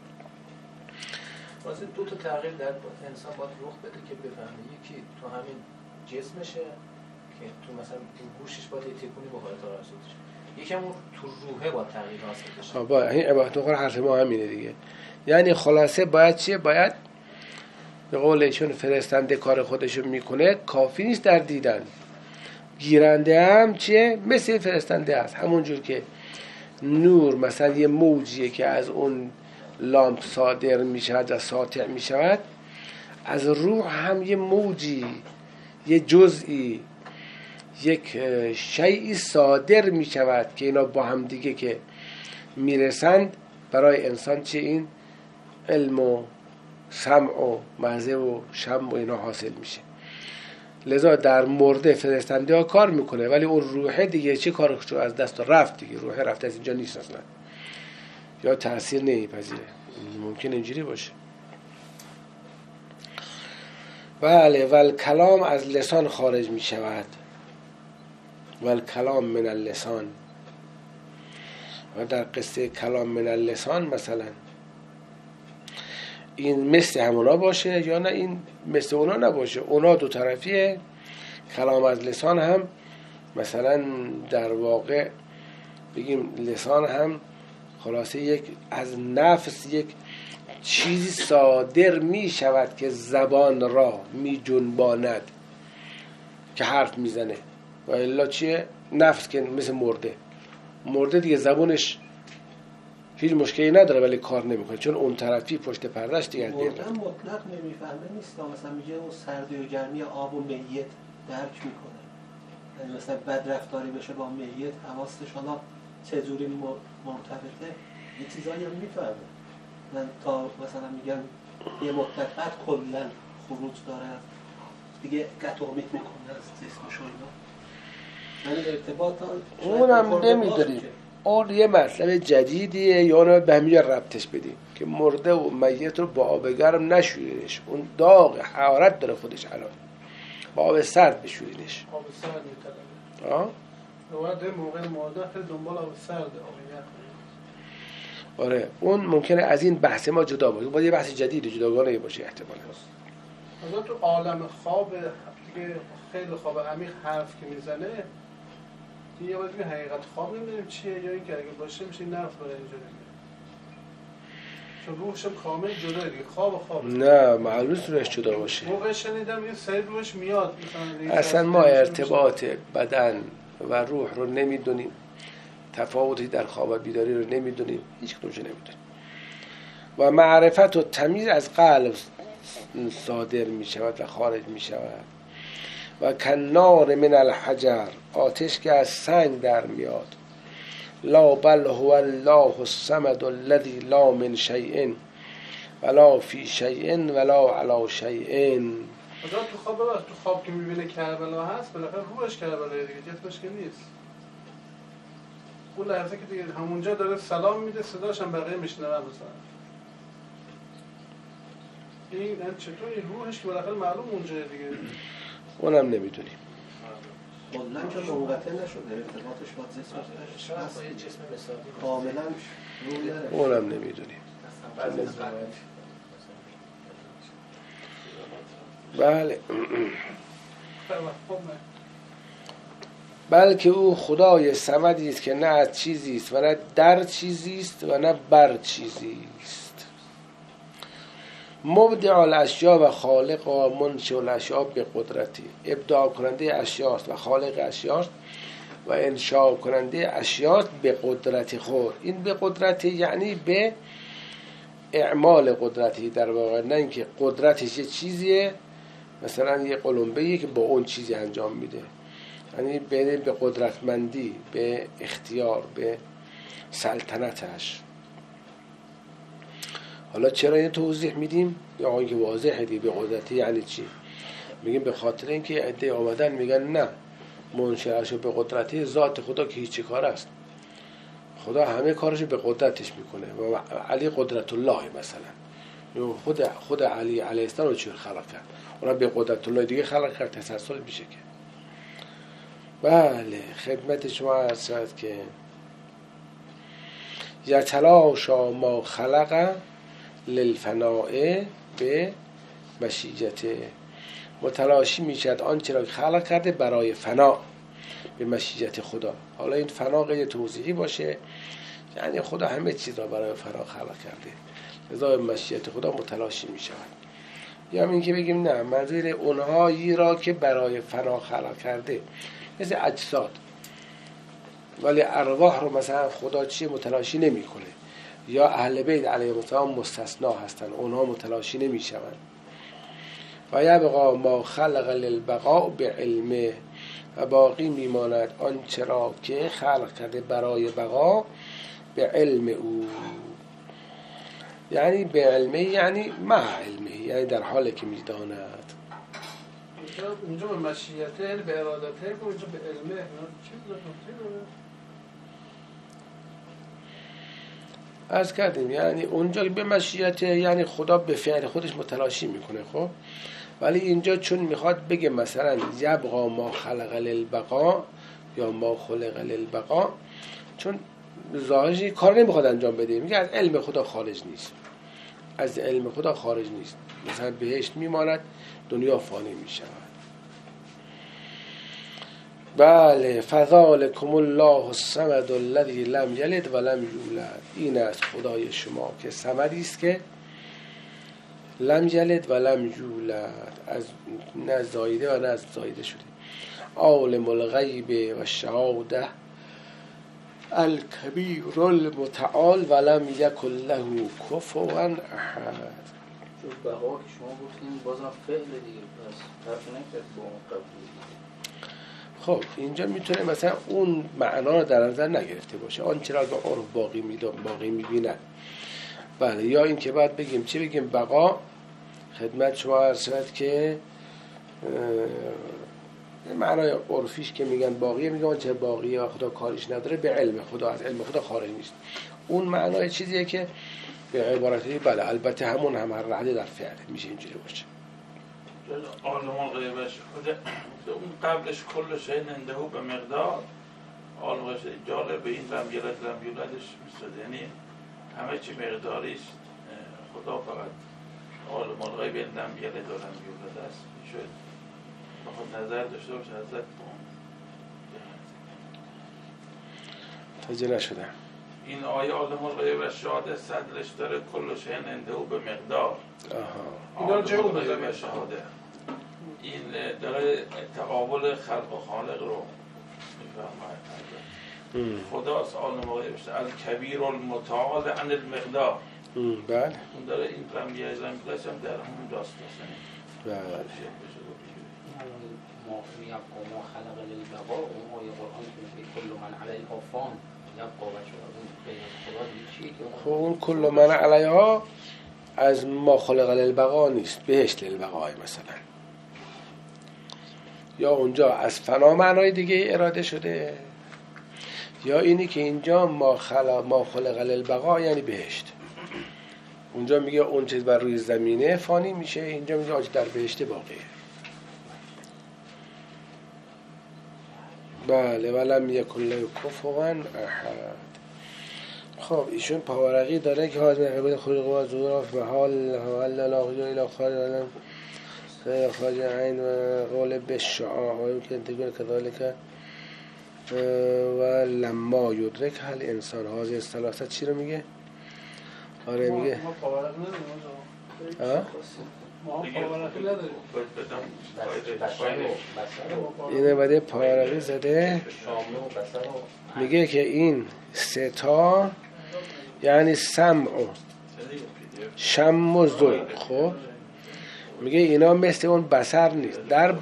واسه دو تا تغییر در انسان باید رخ بده که بفهمه. یکی تو همین جسمشه که تو مثلا گوشش باید تکونی بخوره تا رسولش، یکم اون تو روحه باید تغییر حاصل بشه. با این عبارت آخر حرف ما همینه دیگه. یعنی خلاصه باید چیه؟ باید به قولشون فرستنده کار خودشو میکنه، کافی نیست در دیدن. گیرنده هم چیه؟ مثل فرستنده است. همونجور که نور مثلا یه موجیه که از اون لامپ صادر میشود و ساطع میشود، از روح هم یه موجی، یه جزئی، یک شیئی صادر میشود که اینا با هم دیگه که میرسند برای انسان چه این علم و سمع و مزه و شم و اینا حاصل میشه. لذا در مرده فرستنده ها کار میکنه، ولی اون روحه دیگه چه کارش رو از دست رفت دیگه، روحه رفته از اینجا نیست اصلا، یا تأثیر نمیپذیره. ممکن اینجوری باشه. بله. ول کلام از لسان خارج می شود، ول کلام من اللسان. و در قصه کلام من اللسان مثلا این مثل همونا باشه یا نه این مثل اونا نباشه. اونا دو طرفیه. کلام از لسان هم مثلا در واقع بگیم لسان هم خلاصه یک از نفس یک چیزی صادر می شود که زبان را می جنباند که حرف می زنه. و الا چیه؟ نفس که مثل مرده دیگه زبانش هیچ مشکلی نداره ولی کار نمیکنه، چون اون طرفی پشت پردهش دیگه مردم مطلق نمیفهمه نیست. مثلا میگه اون سردی و گرمی آب و میت درک میکنه. یعنی مثلا بد رفتاری بشه با میت حواستش حالا چجوری مرتبطه یه چیزایی هم میفهمه. من تا مثلا میگن یه مدت بعد کلا خروج داره دیگه قطع امید میکنه از جسمش و اینا. یعنی ارتباط اونم نمیداریم. اون یه مطلب جدیدیه یا اون به همینجا ربطش بدیم که مرده و میت رو با آب گرم نشورینش، اون داغ حرارت داره خودش الان، با آب سرد بشورینش. آب سرد میطلبه. روایت موقع مرده خیلی دنبال آب سرد، آب یخ. آره اون ممکنه از این بحث ما جدا باشه، باید یه بحث جدید جداگانه باشه احتمالاً. مثلا تو عالم خواب دیگه خیلی خواب عمیق حرف که میزنه دیگه باید بگیم حقیقت خواب نمیدونیم چیه یا این که اگه باشه میشه نرف برای اینجا نمیده، چون روحش کامل جدا دیگه. خواب نه معلوم نیست روحش جدا باشه. موقع شنیدم یه سری روحش میاد اصلا ما ارتباط بدن و روح رو نمیدونیم، تفاوتی در خواب و بیداری رو نمیدونیم، هیچ کدومش نمیدونیم. و معرفت و تمیز از قلب صادر می شود و خارج می شود. و کنار من الحجر، آتش که از سنگ در میاد. لا بل هو الله الصمد الذي لا من شیء ولا فی شیء ولا علی شیء. خدا تو خواب که میبینه کربلا هست بالاخره روحش کربلایه دیگه، جسمش که نیست. اون لحظه که دیگه همونجا داره سلام میده، صداش هم بقیه میشنون مثلا. این چطور این روحش که بالاخره معلوم اونجا دیگه. اونم نمیدونیم. کلاً که منقطع نشده، ارتباطش با جسم کاملاً روح نداره. اونم نمیدونیم. بله. بلکه او خدای صمدی است که نه از چیزی است و نه در چیزی است و نه بر چیزی است. مبدع الاشیاء و خالق و منشئ الاشیاء به قدرتی. ابداع کننده اشیاست و خالق اشیاست و انشاء کننده اشیاست به قدرت خود. این به قدرتی یعنی به اعمال قدرتی در واقع، نه اینکه قدرتش یه چیزیه مثلا یه قلمبه‌ای که با اون چیزی انجام میده، یعنی به قدرتمندی، به اختیار، به سلطنتش. حالا چرا این توضیح میدیم؟ یا اینکه واضحه دیگه. به قدرتی یعنی چی؟ میگیم به خاطر اینکه عده آمدن میگن نه، منشأش به قدرتی ذات خدا که هیچ کار است. خدا همه کارشو به قدرتش میکنه و علی قدرت الله مثلا. خود علی علیه السلام رو چی خلق کرد؟ اونا به قدرت الله دیگه خلق کرد، تسلسل میشه که. بله خدمت شما عرض شد که یتلاشا ما خلق للفناء به مشیته. متلاشی میشد آنچه را خلق کرده برای فنا به مشیت خدا. حالا این فنا غیر توضیحی باشه، یعنی خدا همه چیز را برای فنا خلق کرده، لذا به مشیت خدا متلاشی میشود. یا این که بگیم نه، منظور اونهایی را که برای فنا خلق کرده مثل اجساد، ولی ارواح رو مثلا خدا چی متلاشی نمیکنه. یا اهل بیت علیهم السلام مستثنا هستن، اونها متلاشی نمیشوند. و یبقی ما خلق للبقاء بعلمه، و باقی میماند آنچه را که خلق کرده برای بقا به علم او. یعنی به علمه یعنی مع علمه، یعنی در حالی که میداند. اینجا به مشیته، به ارادته، و اینجا به علمه. چی بود؟ عرض کردیم یعنی اونجا به مشیته یعنی خدا به فعل خودش متلاشی میکنه. خب ولی اینجا چون میخواد بگه مثلا یبقا ما خلق للبقا یا ما خلق للبقا، چون ظاهرش کار نمیخواد انجام بده، میگه از علم خدا خارج نیست، از علم خدا خارج نیست. مثلا بهشت میماند، دنیا فانی میشود. بله فذلکم الله الصمد الذی لم یلد ولم یولد. این است خدای شما که صمدی است که لم یلد ولم یولد، از نه زایده و نه از زایده شده. عالم الغیب و شهاده الکبیر المتعال ولم یکن له کفوا احد. چون بقا که شما گفتین بازم فعل دیگه، پس حرف نکرد با اون قبلی. خب اینجا میتونه مثلا اون معنا رو در نظر نگرفته باشه، آن چرا که عرف باقی میبیند. بله یا این که بعد بگیم چی بگیم؟ بقا خدمت شما عرض شد که معنای عرفیش که میگن باقیه، میگن آن چه باقیه خدا کارش نداره، به علم خدا، از علم خدا خارج نیست. اون معنای چیزیه که به عبارتی بله البته همون هم هر رحله در فعل میشه اینجوری باشه. عالم الغیبش اون قبلش کل شیء عنده به مقدار، عالم الغیب جالب این لم یولدش میشه، یعنی همه چی مقداری است. خدا فقط عالم الغیب لم یلد و لم یولد است. شاید بخواد نظر داشته باشه حضرت توجه نشدم. این آیه عالم الغیب و شهاده صدرش داره کل شیء عنده به مقدار. اینا چه بود به شهاده؟ این داره تقابل خلق و خالق رو میفهمه. خداست عالم الغیب الکبیر المتعال عن المقدار. بله اون داره این رمیه زنگلش هم در همون داستان. بله ما خلق للبقاء، اون آیه قرآن که میگه کل من علیها فان، خب اون کل من علیها از ما خلق للبقا نیست، بهشت للبقا مثلا، یا اونجا از فنا معنای دیگه اراده شده، یا اینی که اینجا ما خلق للبقا یعنی بهشت. اونجا میگه اون چیز بر روی زمینه فانی میشه، اینجا میگه آج در بهشت باقیه. بله ولم یکن له کفوا احد. خب ایشون پاورقی داره که حاضر قبل خلق و ظهور و حال لا اله الا خارج عین و قول بالشعاع و يمكن تقول كذلك و لما یدرک هل انسان حاضر ثلاثه چی رو میگه؟ آره میگه ما پاورقی نداریم. ما پاورقی نداریم. اینه بده پاورقی زده، میگه که این سه تا یعنی سمع و شم و ذوق. خب میگه اینا مثل اون بصر نیست.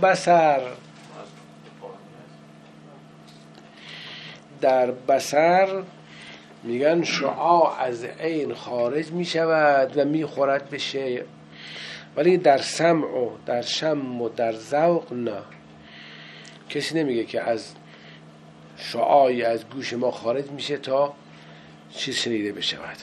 در بصر میگن شعاع از عین خارج میشود و میخورد به شیء، ولی در سمع و در شم و در ذوق نه. کسی نمیگه که از شعاعی از گوش ما خارج میشه تا چیز شنیده بشود.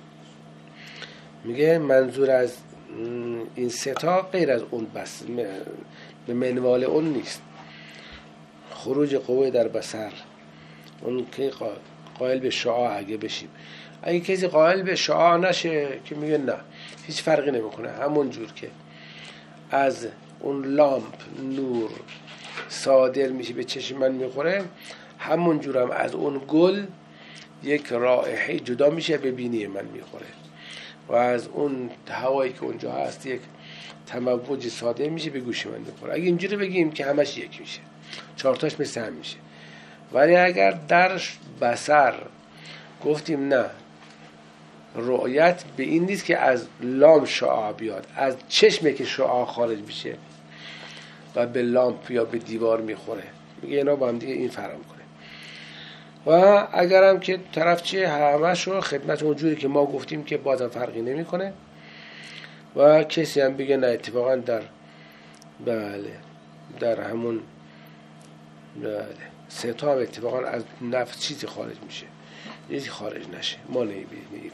میگه منظور از این سه تا غیر از اون بس به منوال اون نیست. خروج قوه در بصر، اون که قائل به شعاع اگه بشیم. اگه کسی قائل به شعاع نشه که میگه نه هیچ فرقی نمیکنه، همون جور که از اون لامپ نور صادر میشه به چشم من میخوره، همون جور هم از اون گل یک رائحه جدا میشه به بینی من میخوره، و از اون هوایی که اونجا هست یک تموج صادر میشه به گوش من میخوره. اگه اینجوری بگیم که همش یک میشه، چهارتاش مثل هم میشه. ولی اگر در بصر گفتیم نه، رؤیت به این نیست که از لامپ شعاع بیاد، از چشمه که شعاع خارج میشه و به لامپ یا به دیوار میخوره. میگه اینا با هم دیگه این فرق کنه. و اگرم که طرف چیه همش رو خدمت اونجوری که ما گفتیم که بازم فرقی نمی کنه. و کسی هم بگه نه اتفاقا در همون سه تا هم اتفاقا از نفس چیزی خارج میشه، چیزی خارج نشه، ما نمیفهمیم.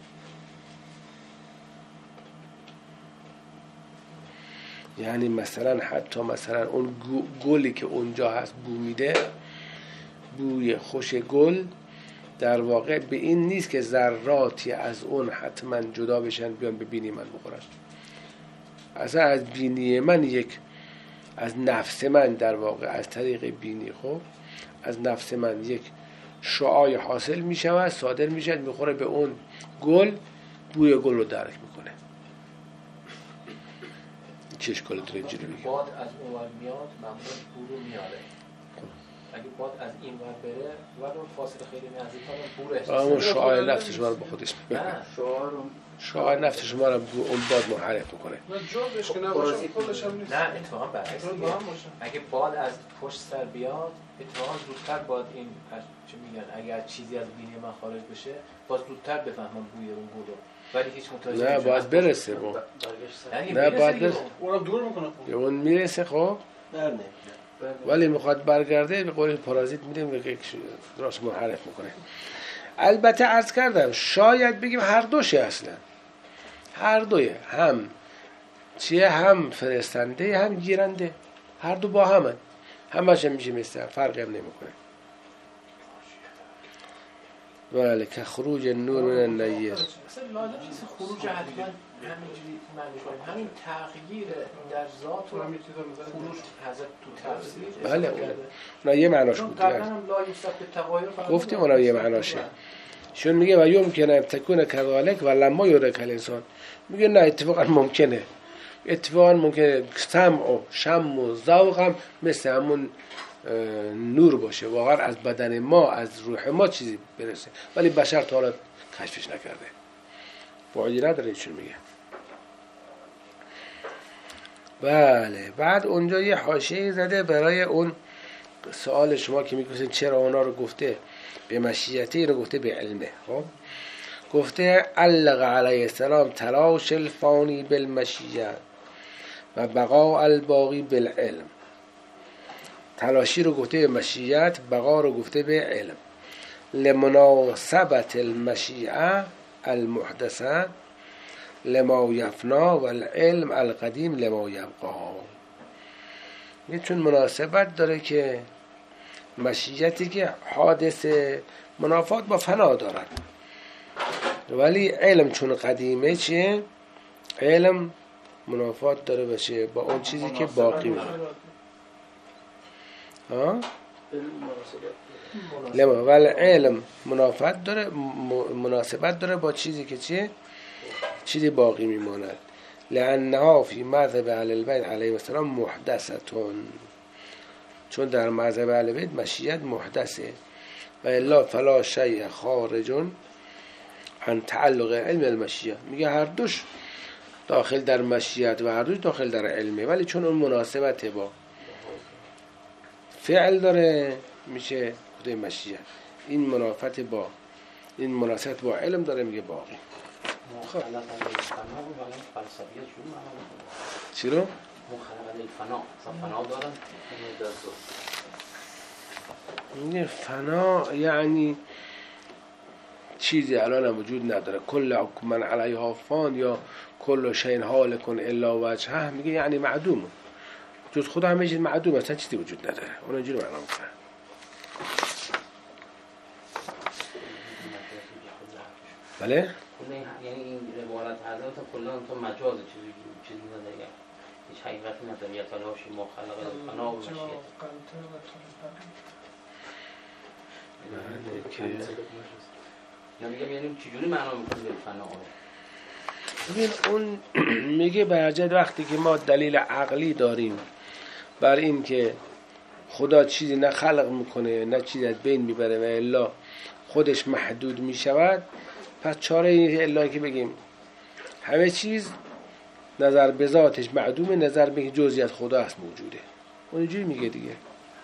یعنی مثلا حتی مثلا اون گلی که اونجا هست بو میده، بوی خوش گل در واقع به این نیست که ذراتی از اون حتما جدا بشن بیان به بینی من بخورن. اصلا از بینی من یک، از نفس من در واقع از طریق بینی، خب از نفس من یک شعاع حاصل می شود، صادر می شود، میخوره به اون گل، بوی گل رو درک میکنه. چه اشکال داره اینجوری بگیم؟ باد از اون ور میاد معمولا بو رو میاره. اگه باد از این ور بره و اون فاصله خیلی نزدیک هم بو رو احساس اون شعاع نفس شما رو با خودش میبره. شعاع نفس شما رو اون باد منحرف میکنه. نه جوبش که نباشه کلش هم نیست. نه اتفاقا برعکس. اگه باد از پشت سر بیاد اتفاقا زودتر باد این چه میگن اگر چیزی از بینی من خارج بشه باز زودتر بفهمم بوی اون بودو. ولی هیچ متوجه نه باید برسه با نه باید برسه اونم دور میکنه به اون میرسه. خب ولی میخواد برگرده به قول پارازیت میده که راست منحرف میکنه. البته عرض کردم شاید بگیم هر دوشه، اصلا هر دویه، هم چیه، هم فرستنده هم گیرنده، هر دو با همن، همش هم میشه مثل هم، فرقی هم نمیکنه. بله که خروج نور من النیر. اصلا لازم نیست خروج حتما همینجوری معنی کنیم، همین تغییر در ذات و خروج حضرت تو تفسیر. بله اونا یه معناش بود. قبلا هم لا یوسف به تغایر گفتیم اونا یه معناشه. شون میگه و یمکنه تکون کذالک و لما یدرک الانسان. میگه نه اتفاقا ممکنه، اتفاقا ممکنه سمع و شم و ذوق هم مثل همون نور باشه، واقعا از بدن ما از روح ما چیزی برسه، ولی بشر تا حالا کشفش نکرده، فایده نداره. ایشون میگه بله. بعد اونجا یه حاشیه زده برای اون سوال شما که میگوستین چرا اونا رو گفته به مشیته رو گفته به علمه. خب گفته علق علیه السلام تلاش الفانی بالمشیه و بقاء الباقی بالعلم. تلاشی رو گفته به مشیت، بقا رو گفته به علم. لمناسبت المشیعه المحدثه لما یفنا و العلم القدیم لما یبقا. یه چون مناسبت داره که مشیتی که حادث منافات با فنا دارن، ولی علم چون قدیمه چیه؟ علم منافات داره بشه با اون چیزی که باقی میمونه. لما ولی علم منافات داره، مناسبت داره با چیزی که چیه؟ چیزی باقی میماند. لانها فی مذهب اهل البیت علیهم السلام محدثتون، چون در مذهب اهل بیت مشیت محدثه. و الا فلا شیء خارج عن تعلق علم المشیه. میگه هر دوش داخل در مشیت و هر دوش داخل در علمه، ولی چون اون مناسبت با فعل داره میشه خود مشیت. این مناسبت با علم داره میگه باقی. خب چی رو؟ میگه فنا یعنی چیزی الان وجود نداره. کل من علیها فان یا کل شیء هالک الا وجهه، میگه یعنی معدوم، جز خدا همه چیز معدوم، اصلا چیزی وجود نداره. اون اینجوری معنا میکنه. بله؟ یعنی این عبارت حضرت کلا تو مجاز چیزی نداره، هیچ حقیقتی نداره. یا تلاشی ما خلق الفنا و مشیت. یعنی چجوری معنا میکنه الفنا؟ ببین اون میگه به حجت وقتی که ما دلیل عقلی داریم بر این که خدا چیزی نه خلق میکنه نه چیزی از بین میبره و الا خودش محدود میشود، پس چاره این الا که بگیم همه چیز نظر به ذاتش معدومه، نظر به جزئی از خدا هست موجوده. اونجوری میگه دیگه.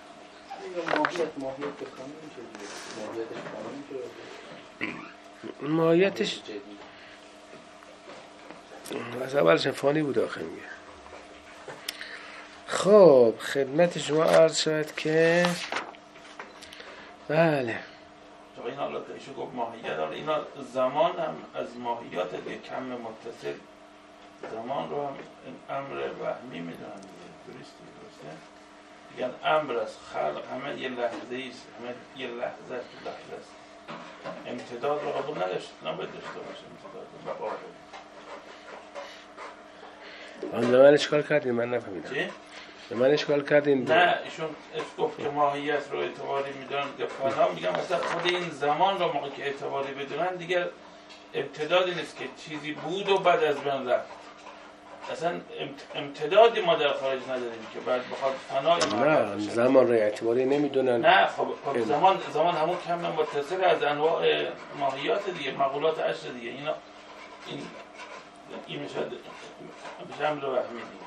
ماهیتش از اولش فانی بود آخه میگه. خب خدمت شما عرض شد که بله این حالا که ایشون گفت ماهیت، حالا اینا زمان هم از ماهیات دیگه، کم متصل زمان رو هم امر وهمی میدونن دیگه. درسته؟ میگن امر از خلق همه یه لحظه است، همه یه لحظه تو لحظه است. امتداد رو قبول نداشت، نباید داشته باشه امتداد رو بقا رو. آن به من اشکال کردین؟ من نفهمیدم. چی؟ به من اشکال کردین؟ نه ایشون گفت که ماهیت رو اعتباری میدونن که فنا، میگم مثلا خود این زمان رو موقع که اعتباری بدونن دیگه امتدادی نیست که چیزی بود و بعد از بین رفت. اصلا امتدادی ما در خارج نداریم که بعد بخواد فنای نه زمان رو اعتباری نمیدونن. نه خب زمان همون کم متصل از انواع ماهیات دیگه، مقولات عشر دیگه. این میشه امر وهمی دیگه.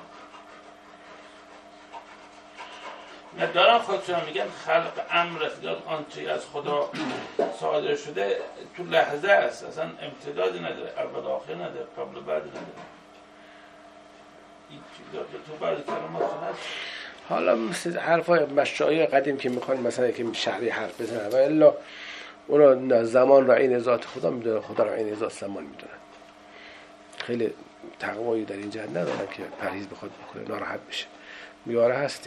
نه دارن خودشون میگن خلق امر است، آنچه از خدا صادر شده تو لحظه است، اصلا امتدادی نداره، اول آخر نداره، قبل و بعد نداره. این چیزا تو بعد کلمات هست. حالا مثل حرفای مشایخ قدیم که میخوان مثلا که شرعی حرف بزنن و الا اونا زمان را عین ذات خدا میدونن، خدا را عین ذات زمان میدونن. خیلی تقوایی در این جهت ندارن که پرهیز بخواد بکنه ناراحت بشه. میاره هستی.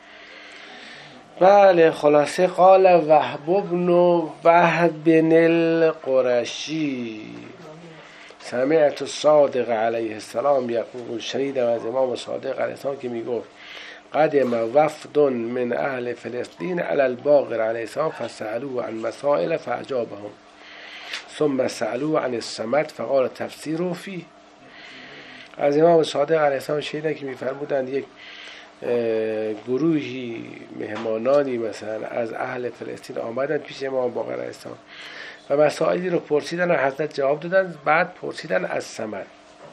بله خلاصه قال وهب بن وهب القرشی سمعت الصادق علیه السلام یقول، شنیدم از امام صادق علیه السلام که میگفت قدم وفد من اهل فلسطین علی الباقر علیه السلام فسألوه عن مسائل فاجابهم ثم سألوه عن الصمد فقال تفسیره فيه. از امام صادق علیه السلام شنیدم که میفرمودند یک گروهی مهمانانی مثلا از اهل فلسطین آمدند پیش امام باقر علیه السلام و مسائلی رو پرسیدن و حضرت جواب دادن. بعد پرسیدن از صمد،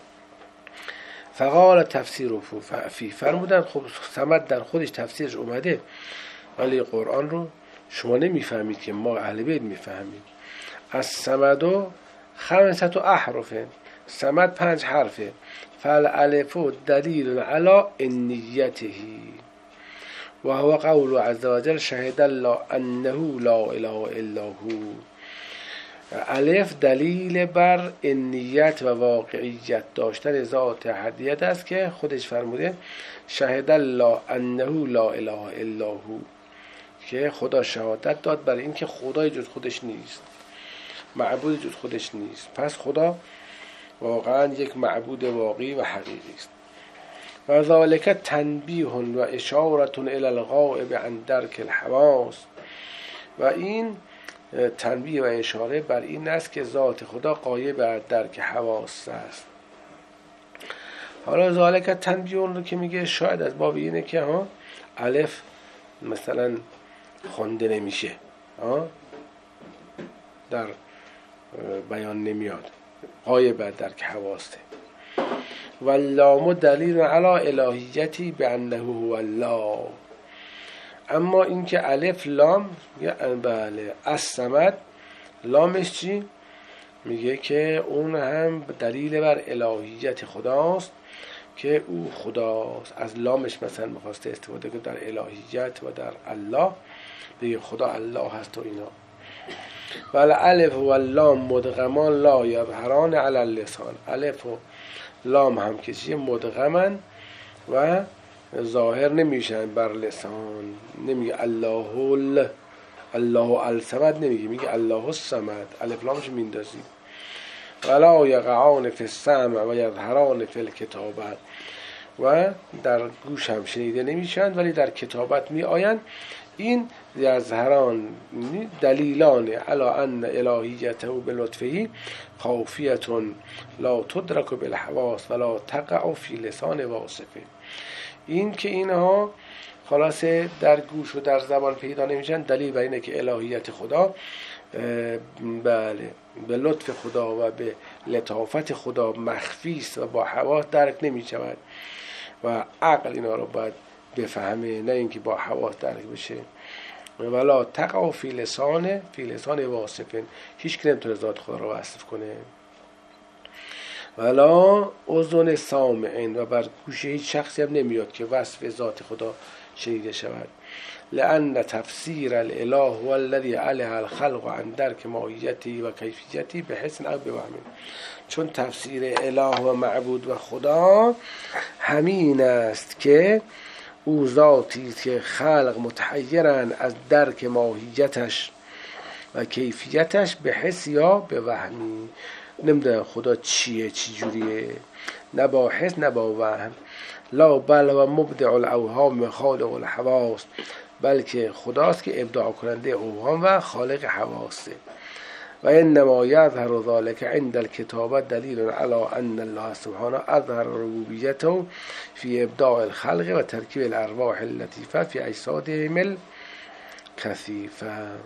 فقال تفسیر فی، فرمودن خب صمد در خودش تفسیرش اومده ولی قرآن رو شما نمیفهمید که ما اهل بیت میفهمید. از صمد 5 احرفه، صمد 5 حرفه. فالالف دلیل علی انیته و هو قول عز وجل شهد الله انه لا اله الا هو. الف دلیل بر انیت و واقعیت داشتن ذات احدیت است که خودش فرموده شهد الله انه لا اله الا هو، که خدا شهادت داد برای این که خدای جز خودش نیست، معبود جز خودش نیست. پس خدا واقعا یک معبود واقعی و حقیقی است. و ذالک تنبیه و اشارة الی الغائب عن درک الحواس. و این تنبیه و اشاره بر این است که ذات خدا غایب از درک حواس است. حالا ذالک تنبیه رو که میگه شاید از باب اینه که الف مثلا خوانده نمیشه، در بیان نمیاد، غایب از درک حواسه. واللام دلیل علی الهیتی بانه هو الله. اما این که الف لام، بله، الصمد لامش چی؟ میگه که اون هم دلیل بر الهیت خداست که او خداست. از لامش مثلا میخواسته استفاده کنه در الهیت و در الله، بگه خدا الله هست و اینا. ولی الف و لام مدغمان لا یظهران علی اللسان. الف و لام هم که چیه؟ مدغمن و ظاهر نمیشن بر لسان. نمیگه الله الصمد، نمیگه الله الصمد، الف لامش میندازی. ولا یقعان فی السمع و یظهران فی الکتابت. و در گوش هم شنیده نمیشن ولی در کتابت می آیند. این یظهران دلیلان علی ان الهیته بلطفه خافیه لا تدرک بالحواس ولا تقع فی لسان واصفه. این که اینها خلاصه در گوش و در زبان پیدا نمیشن، دلیل بر اینه که الهیت خدا بله به لطف خدا و به لطافت خدا مخفی است و با حواس درک نمی شود و عقل اینا رو باید بفهمه، نه اینکه با حواس درک بشه. ولا تقع فی لسان واصفین، هیچ که نمیتونه ذات خدا رو وصف کنه. ولا اذن سامعین، و بر گوش هیچ شخصی هم نمیاد که وصف ذات خدا شنیده شود. لأن تفسیر الاله هو الذي عليه الخلق عن درک ماهیتی و کیفیتی به حسن او به وهم. چون تفسیر اله و معبود و خدا همین است که او ذاتی که خلق متحیرن از درک ماهیتش و کیفیتش به حس یا به وهمی. نمیدونم خدا چیه، چی جوریه، نه با حس نه با وهم. لا بل و مبدع الاوهام خالق الحواس، بلکه خداست که ابداع کننده اوهام و خالق حواسه. و انما یظهر ذلك عند الكتابه دلیل علی ان الله سبحانه اظهر ربوبیته فی ابداع الخلق و ترکیب الارواح اللطیفه فی اجسادهم الکثیفه.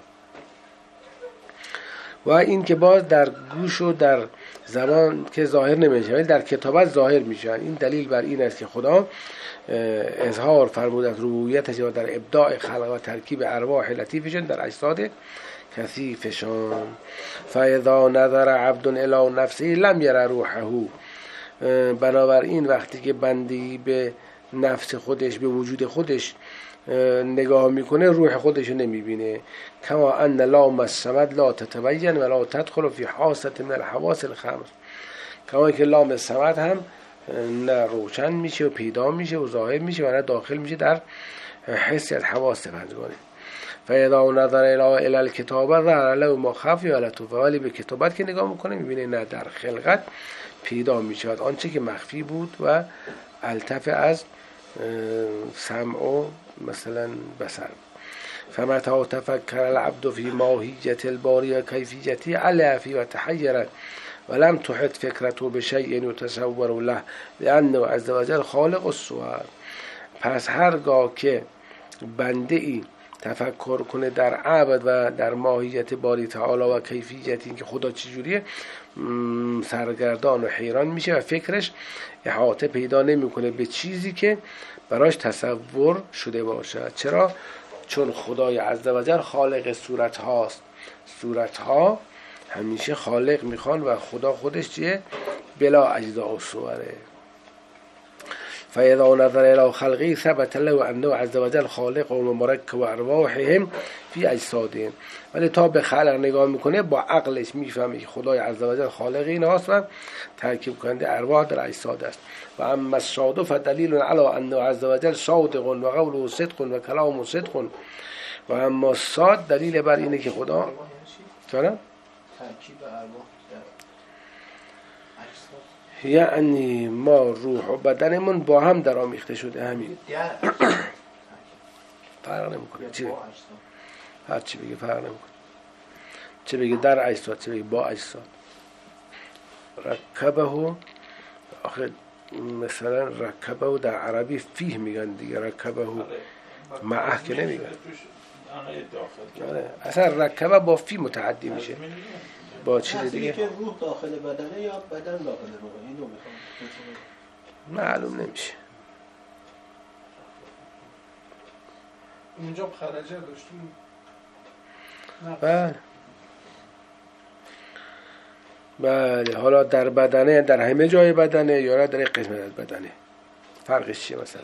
و این که باز در گوش و در زبان که ظاهر نمیشه ولی در کتابت ظاهر میشن. این دلیل بر این است که خدا اظهار فرمود از ربوبیتش و در ابداع خلق و ترکیب ارواح لطیفشان در اجساد کثیفشان. فاذا نظر عبد الی نفسه لم یر روحه. بنابراین وقتی که بندی به نفس خودش، به وجود خودش نگاه میکنه، روح خودش رو نمیبینه. کما ان لام الصمد لا تتبین ولا تدخل فی حاسه من الحواس الخمس. کما که لام الصمد هم نه روشن میشه و پیدا میشه و ظاهر میشه و نه داخل میشه در حسی از حواس پنجگانه. فاذا نظر الی الکتابه ظهر له ما خفی و لطفه. ولی به کتابت که نگاه میکنه میبینه نه، در خلقت پیدا میشود آنچه که مخفی بود و الطف از سمع و مثلا بصر. فمتى تفکر العبد فی ماهیت الباری و کیفیتی علفی و تحیرت ولم تحط فکرته بشیء یتصور له لانه عز وجل خالق الصور. پس هرگاه که بنده ای تفکر کنه در عبد و در ماهیت باری تعالی و کیفیت این که خدا چجوریه، سرگردان و حیران میشه و فکرش احاطه پیدا نمیکنه به چیزی که براش تصور شده باشد. چرا؟ چون خدای عزوجل خالق صورت هاست، صورت ها همیشه خالق میخوان و خدا خودش چیه؟ بلا اجزاء و صوره. فاذا نظر الى خلقه ثبت له انه عز وجل خالق و مرکب ارواحهم فی اجسادهم. ولی تا به خلق نگاه میکنه با عقلش میفهمه که خدای عز وجل خالق این هاست و ترکیب کننده ارواح در اجساد است. و اما الصادف دلیل علی انه عز وجل صادق و قوله صدق و کلامه صدق. و اما صاد دلیل بر اینه که خدا چرا؟ ترکیب ارواح یعنی ما روح و بدنمون با هم در آمیخته شده، همین فرق نمیکنه چی بگه، هر چی بگه فرق نمیکنه، چه بگه در اجساد چه بگه با اجساد. رکبه آخه مثلا رکبه در عربی فیه میگن دیگه، رکبه معه که نمیگن. اصلا رکبه با فی متعدی میشه، با چیز دیگه که روح داخل بدنه یا بدن داخل روح، اینو میخوام معلوم نمیشه. اونجا خرجه داشتیم. بله حالا در بدنه، در همه جای بدنه یا در یک قسمت از بدنه، فرقش چیه مثلا؟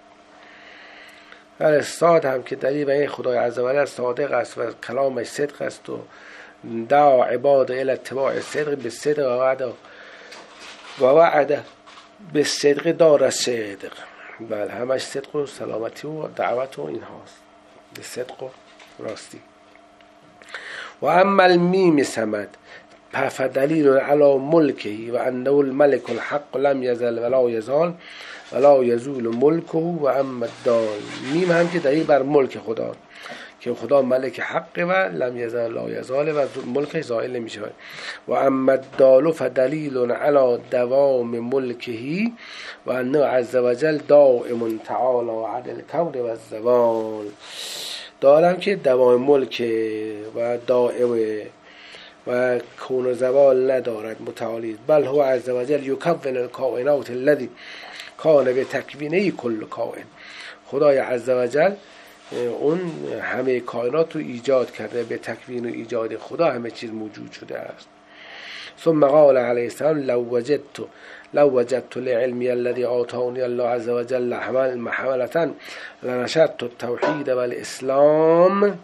بله صاد هم که دلیل به این خدای عزوجل صادق است و کلامش صدق است و دعا عباد الى اتباع صدق به صدق و وعده به صدق دار صدق. بله همش صدق و سلامتی و دعوت و این هاست، به صدق و راستی. و اما المیم سمد فدلیل علی ملکه و انه الملك الحق لم یزل ولا یزال ولا یزول ملکه. و اما الدال میم هم که دلیل بر ملک خدا که خدا ملک حق و لم یزل لا یزال و ملکش زائل نمیشه. و اما الدال فدلیل علی دوام ملکه و انه عز وجل دائم تعالی عدل کون و الزوال. دال هم که دوام ملک و دائم و کون و زوال ندارد، متعالی. بل هو عز وجل یکون الکائنات الذی کان به تکوینه کل کائن. خدای عز وجل اون همه کائنات رو ایجاد کرده، به تکوین و ایجاد خدا همه چیز موجود شده است. ثم قال علیه السلام لو وجدت لعلمی الذي آتاني الله عز وجل محملة لنشرت التوحید والاسلام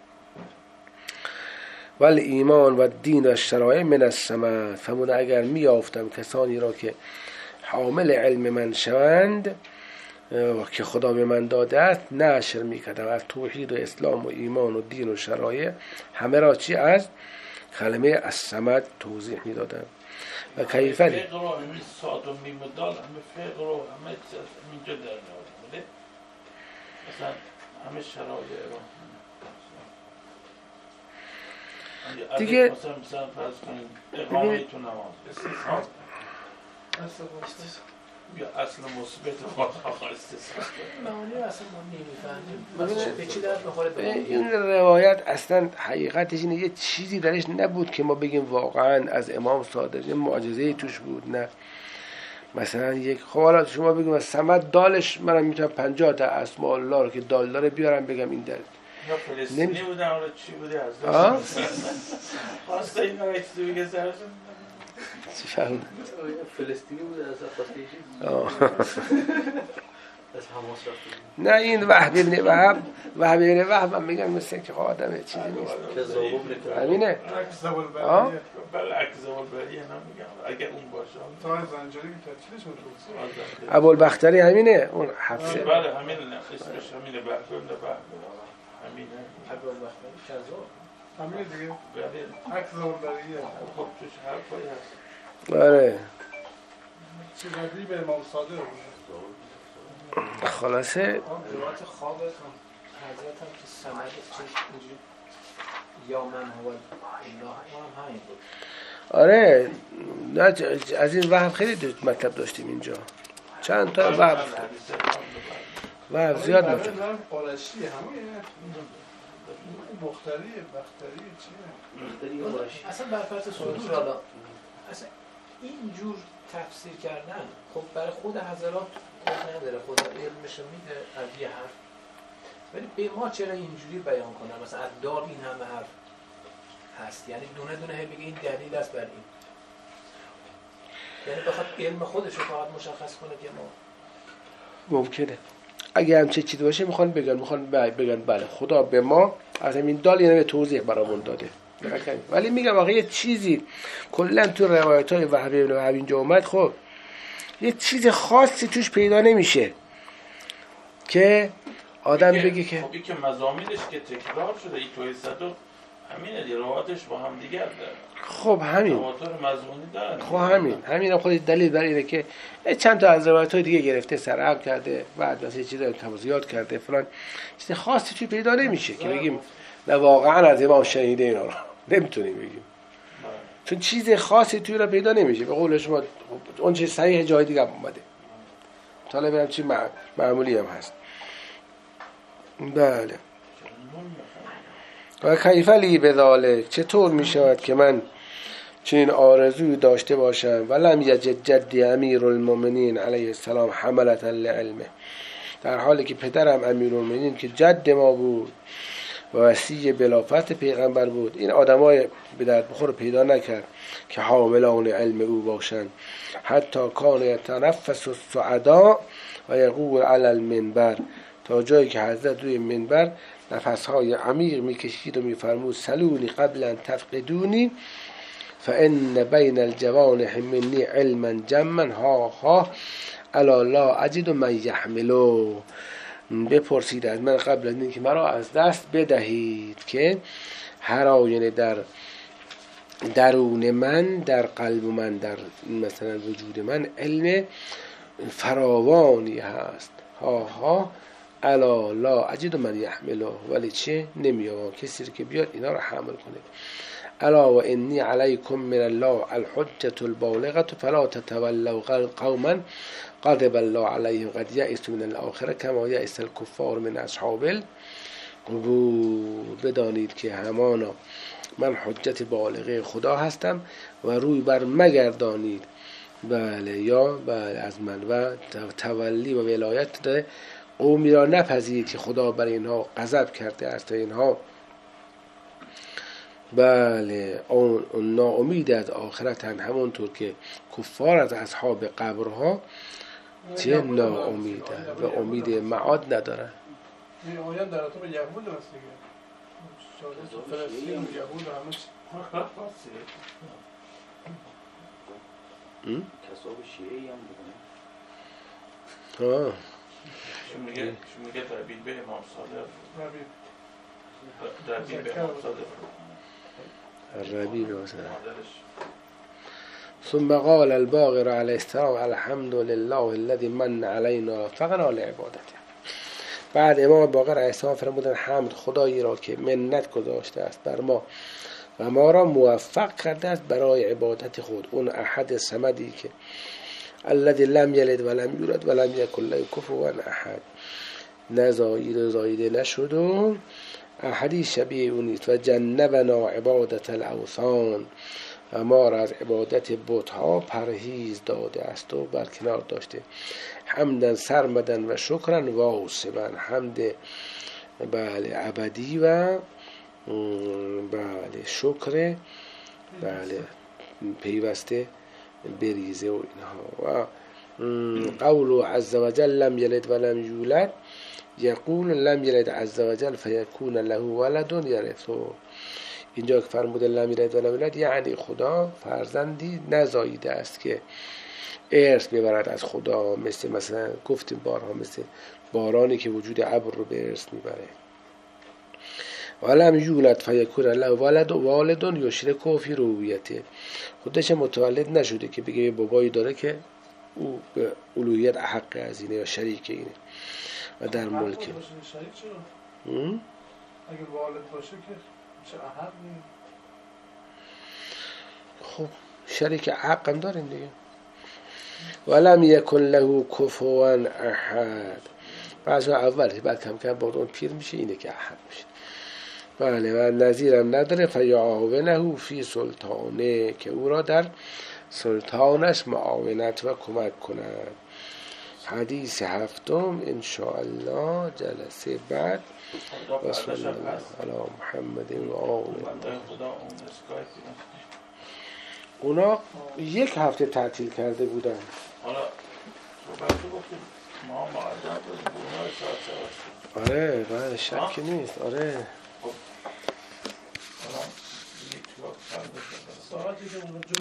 والایمان و الدین و الشرائع من السماء. فرموده اگر میافتم کسانی را که حامل علم من شوند که خدا به من داده است، نشر میکردم از توحید و اسلام و ایمان و دین و شرایع همه را چی از کلمه الصمد توضیح میدادم. و کیفه فقر و همین صاد و میم و دال همه فقر و همه اینجا در میاد، مثلا همه شرایع رو دیگه مثلا فرض کنیم اقامه تو نماز یا اصل مثبت آخر استثناء معانی اصلا ما نمیفهمیم. به چی درد می‌خوره؟ این روایت اصلا حقیقتش اینه یه چیزی درش نبود که ما بگیم واقعا از امام صادق یه معجزه‌ای توش بود. نه مثلا یک خب حالا شما بگیم از صمد دالش منم میتونم 50 تا اسماء الله رو که دال داره بیارم بگم این دل یا فلسطینی بودن حالا چی بوده از خواسته این رو ایت تو بگه سرشون چی فهم؟ فلسطینی بوده از خواستیشی از حماس رفته. نه این وهب ابن وهب هم میگن مثل که آدمه چیزی نیست. همینه بله عکس اولبری هم میگم اگه اون باشه تا زنجانی که تچیلش مطلوب ابوالبختری همینه اون حفظه. بله همین اسمش همینه همینه ابوالبختری کذاب همینه دیگه بله عکس اولبریه. خب توش حرفایی هست. بله چی ردی به امام صادق خلاصه روایت خواب حضرت هم که سمد اینجوری یا من هو الله هم همین بود. آره نه از این وهم خیلی مطلب داشتیم اینجا چند تا وهم زیاد مطلب قرشی همه بختریه چیه اصلا برفرض صدور حالا اصلا اینجور تفسیر کردن خب برای خود حضرات خود نداره، خدا علمشو میده از یه حرف ولی به ما چرا اینجوری بیان کنن؟ مثلا از دار این همه حرف هست، یعنی دونه دونه هی بگه این دلیل است بر این، یعنی بخواد علم خودش رو فقط مشخص کنه که ما ممکنه اگه همچه چیزی باشه میخوان بگن بله خدا به ما از همین دال اینو به توضیح برامون داده. ولی میگم واقعا یه چیزی کلا تو روایت‌های وهبی ابن وهب اینجا اومد، خب یه چیز خاصی توش پیدا نمیشه که آدم بگه که خب این که مضامینش که تکرار شده این توی صدو همینه دی روایتش با هم دیگر داره. خب همین تواتر مضمونی داره. خب همین هم خودش دلیل بر اینه که چند تا از روایت‌های دیگه گرفته سرعب کرده بعد واسه چیزای کم زیاد کرده فلان، چیز خاصی توی پیدا نمیشه که بگیم نه واقعا از امام شنیده اینا رو نمیتونیم بگیم، چون چیز خاصی توی رو پیدا نمیشه. به قول شما اون چه صحیح جای دیگه اومده، طالب هم چی معمولی هم هست. بله و کیف لی بذالک، چطور می شود که من چنین آرزوی داشته باشم ولم یجد جدی امیر المؤمنین علیه السلام حملة لعلمه، در حالی که پدرم امیر المؤمنین که جد ما بود و وصی بلافت پیغمبر بود این آدمای به درد بخور پیدا نکرد که حاملان علم او باشند. حتی کان یتنفس السعداء و یقول علی المنبر، تا جایی که حضرت روی منبر نفسهای عمیق میکشید و میفرمود سلونی قبل ان تفقدونی فان بین الجوانح منی علما جما ها ها الا لا اجد من یحملو، بپرسید از من قبل از اینکه مرا از دست بدهید که هر آینه در درون من، در قلب من، در مثلا وجود من علم فراوانی هست، ها ها الا لا اجد من یحمله، ولی چه نمی‌یابم کسی که بیاد اینا رو حمل کنه. الا و انی علیکم من الله الحجة البالغة فلا تتولوا قوما غضب الله علیهم قد یئسوا من الاخره کما یئس الکفار من اصحاب القبور. بدانید که همانا من حجت بالغه خدا هستم و روی بر مگردانید بله یا بله از من و تولی و ولایت ده قومی را نپذیرید که خدا بر اینها غضب کرده است و اینها بله اون ناامید از آخرتن، همونطور که کفار از اصحاب قبرها چه ناامیدن و امید معاد ندارن. این آیان در رابطه با یهود هست دیگه، فلسطین و یهود و همه کساب شیعی هم بودن. شو میگه ربیل به امام صادق، ربیل به امام صادق الربيع مثلا. ثم قال الباقر عليه السلام الحمد لله الذي من علينا فقنا لعبادته. بعد امام باقر علیه السلام فرمودند حمد خدایی را که منت گذاشته است بر ما و ما را موفق کرده است برای عبادت خود. اون احد صمدی که الذي لم یلد ولم یولد ولم یکن له کفوا احد، نزایید و زایده نشد و احدی شبیه او نیست. و جنبنا عبادت الاوثان، و ما را از عبادت بت‌ها پرهیز داده است و برکنار داشته. حمدن سرمدن و شکرن واسبا، حمد بله ابدی و بله شکر بله پیوسته بریزه و اینها. و قول عز وجل لم یلد ولم یولد، یقول لم یلد عز وجل فیکون له ولد یرثه. اینجا که فرموده لم یلد ولم یولد یعنی خدا فرزندی نزاییده است که ارث ببرد از خدا، مثلا گفتیم بارها مثل بارانی که وجود ابر رو به ارث میبره. ولم یولد فیکون له ولد و والد یشرک فی ربوبیته، خودش متولد نشده که بگه بابایی داره که او به الوهیت حق از اینه یا شریک اینه و در ملک. شریک چرا؟ اگه والد باشه که چه احق نیست؟ خب شریک حق هم داریم دیگه. ولم یکن له کفوا احد، بعضی اول بعد کم کم بعد اون پیر میشه اینه که احد میشه. بله و نظیرم نداره فیعاونه فی سلطانه، که او را در سلطانش معاونت و کمک کند. حدیث هفتم انشاءالله جلسه بعد. و صلی الله علی محمد و آل. اونا یک هفته تعطیل کرده بودن. حالا صحبت گفتیم ما معدب بودیم اونا ساعت آره بله شکی نیست. آره حالا یک وقت ساعتی که اونجا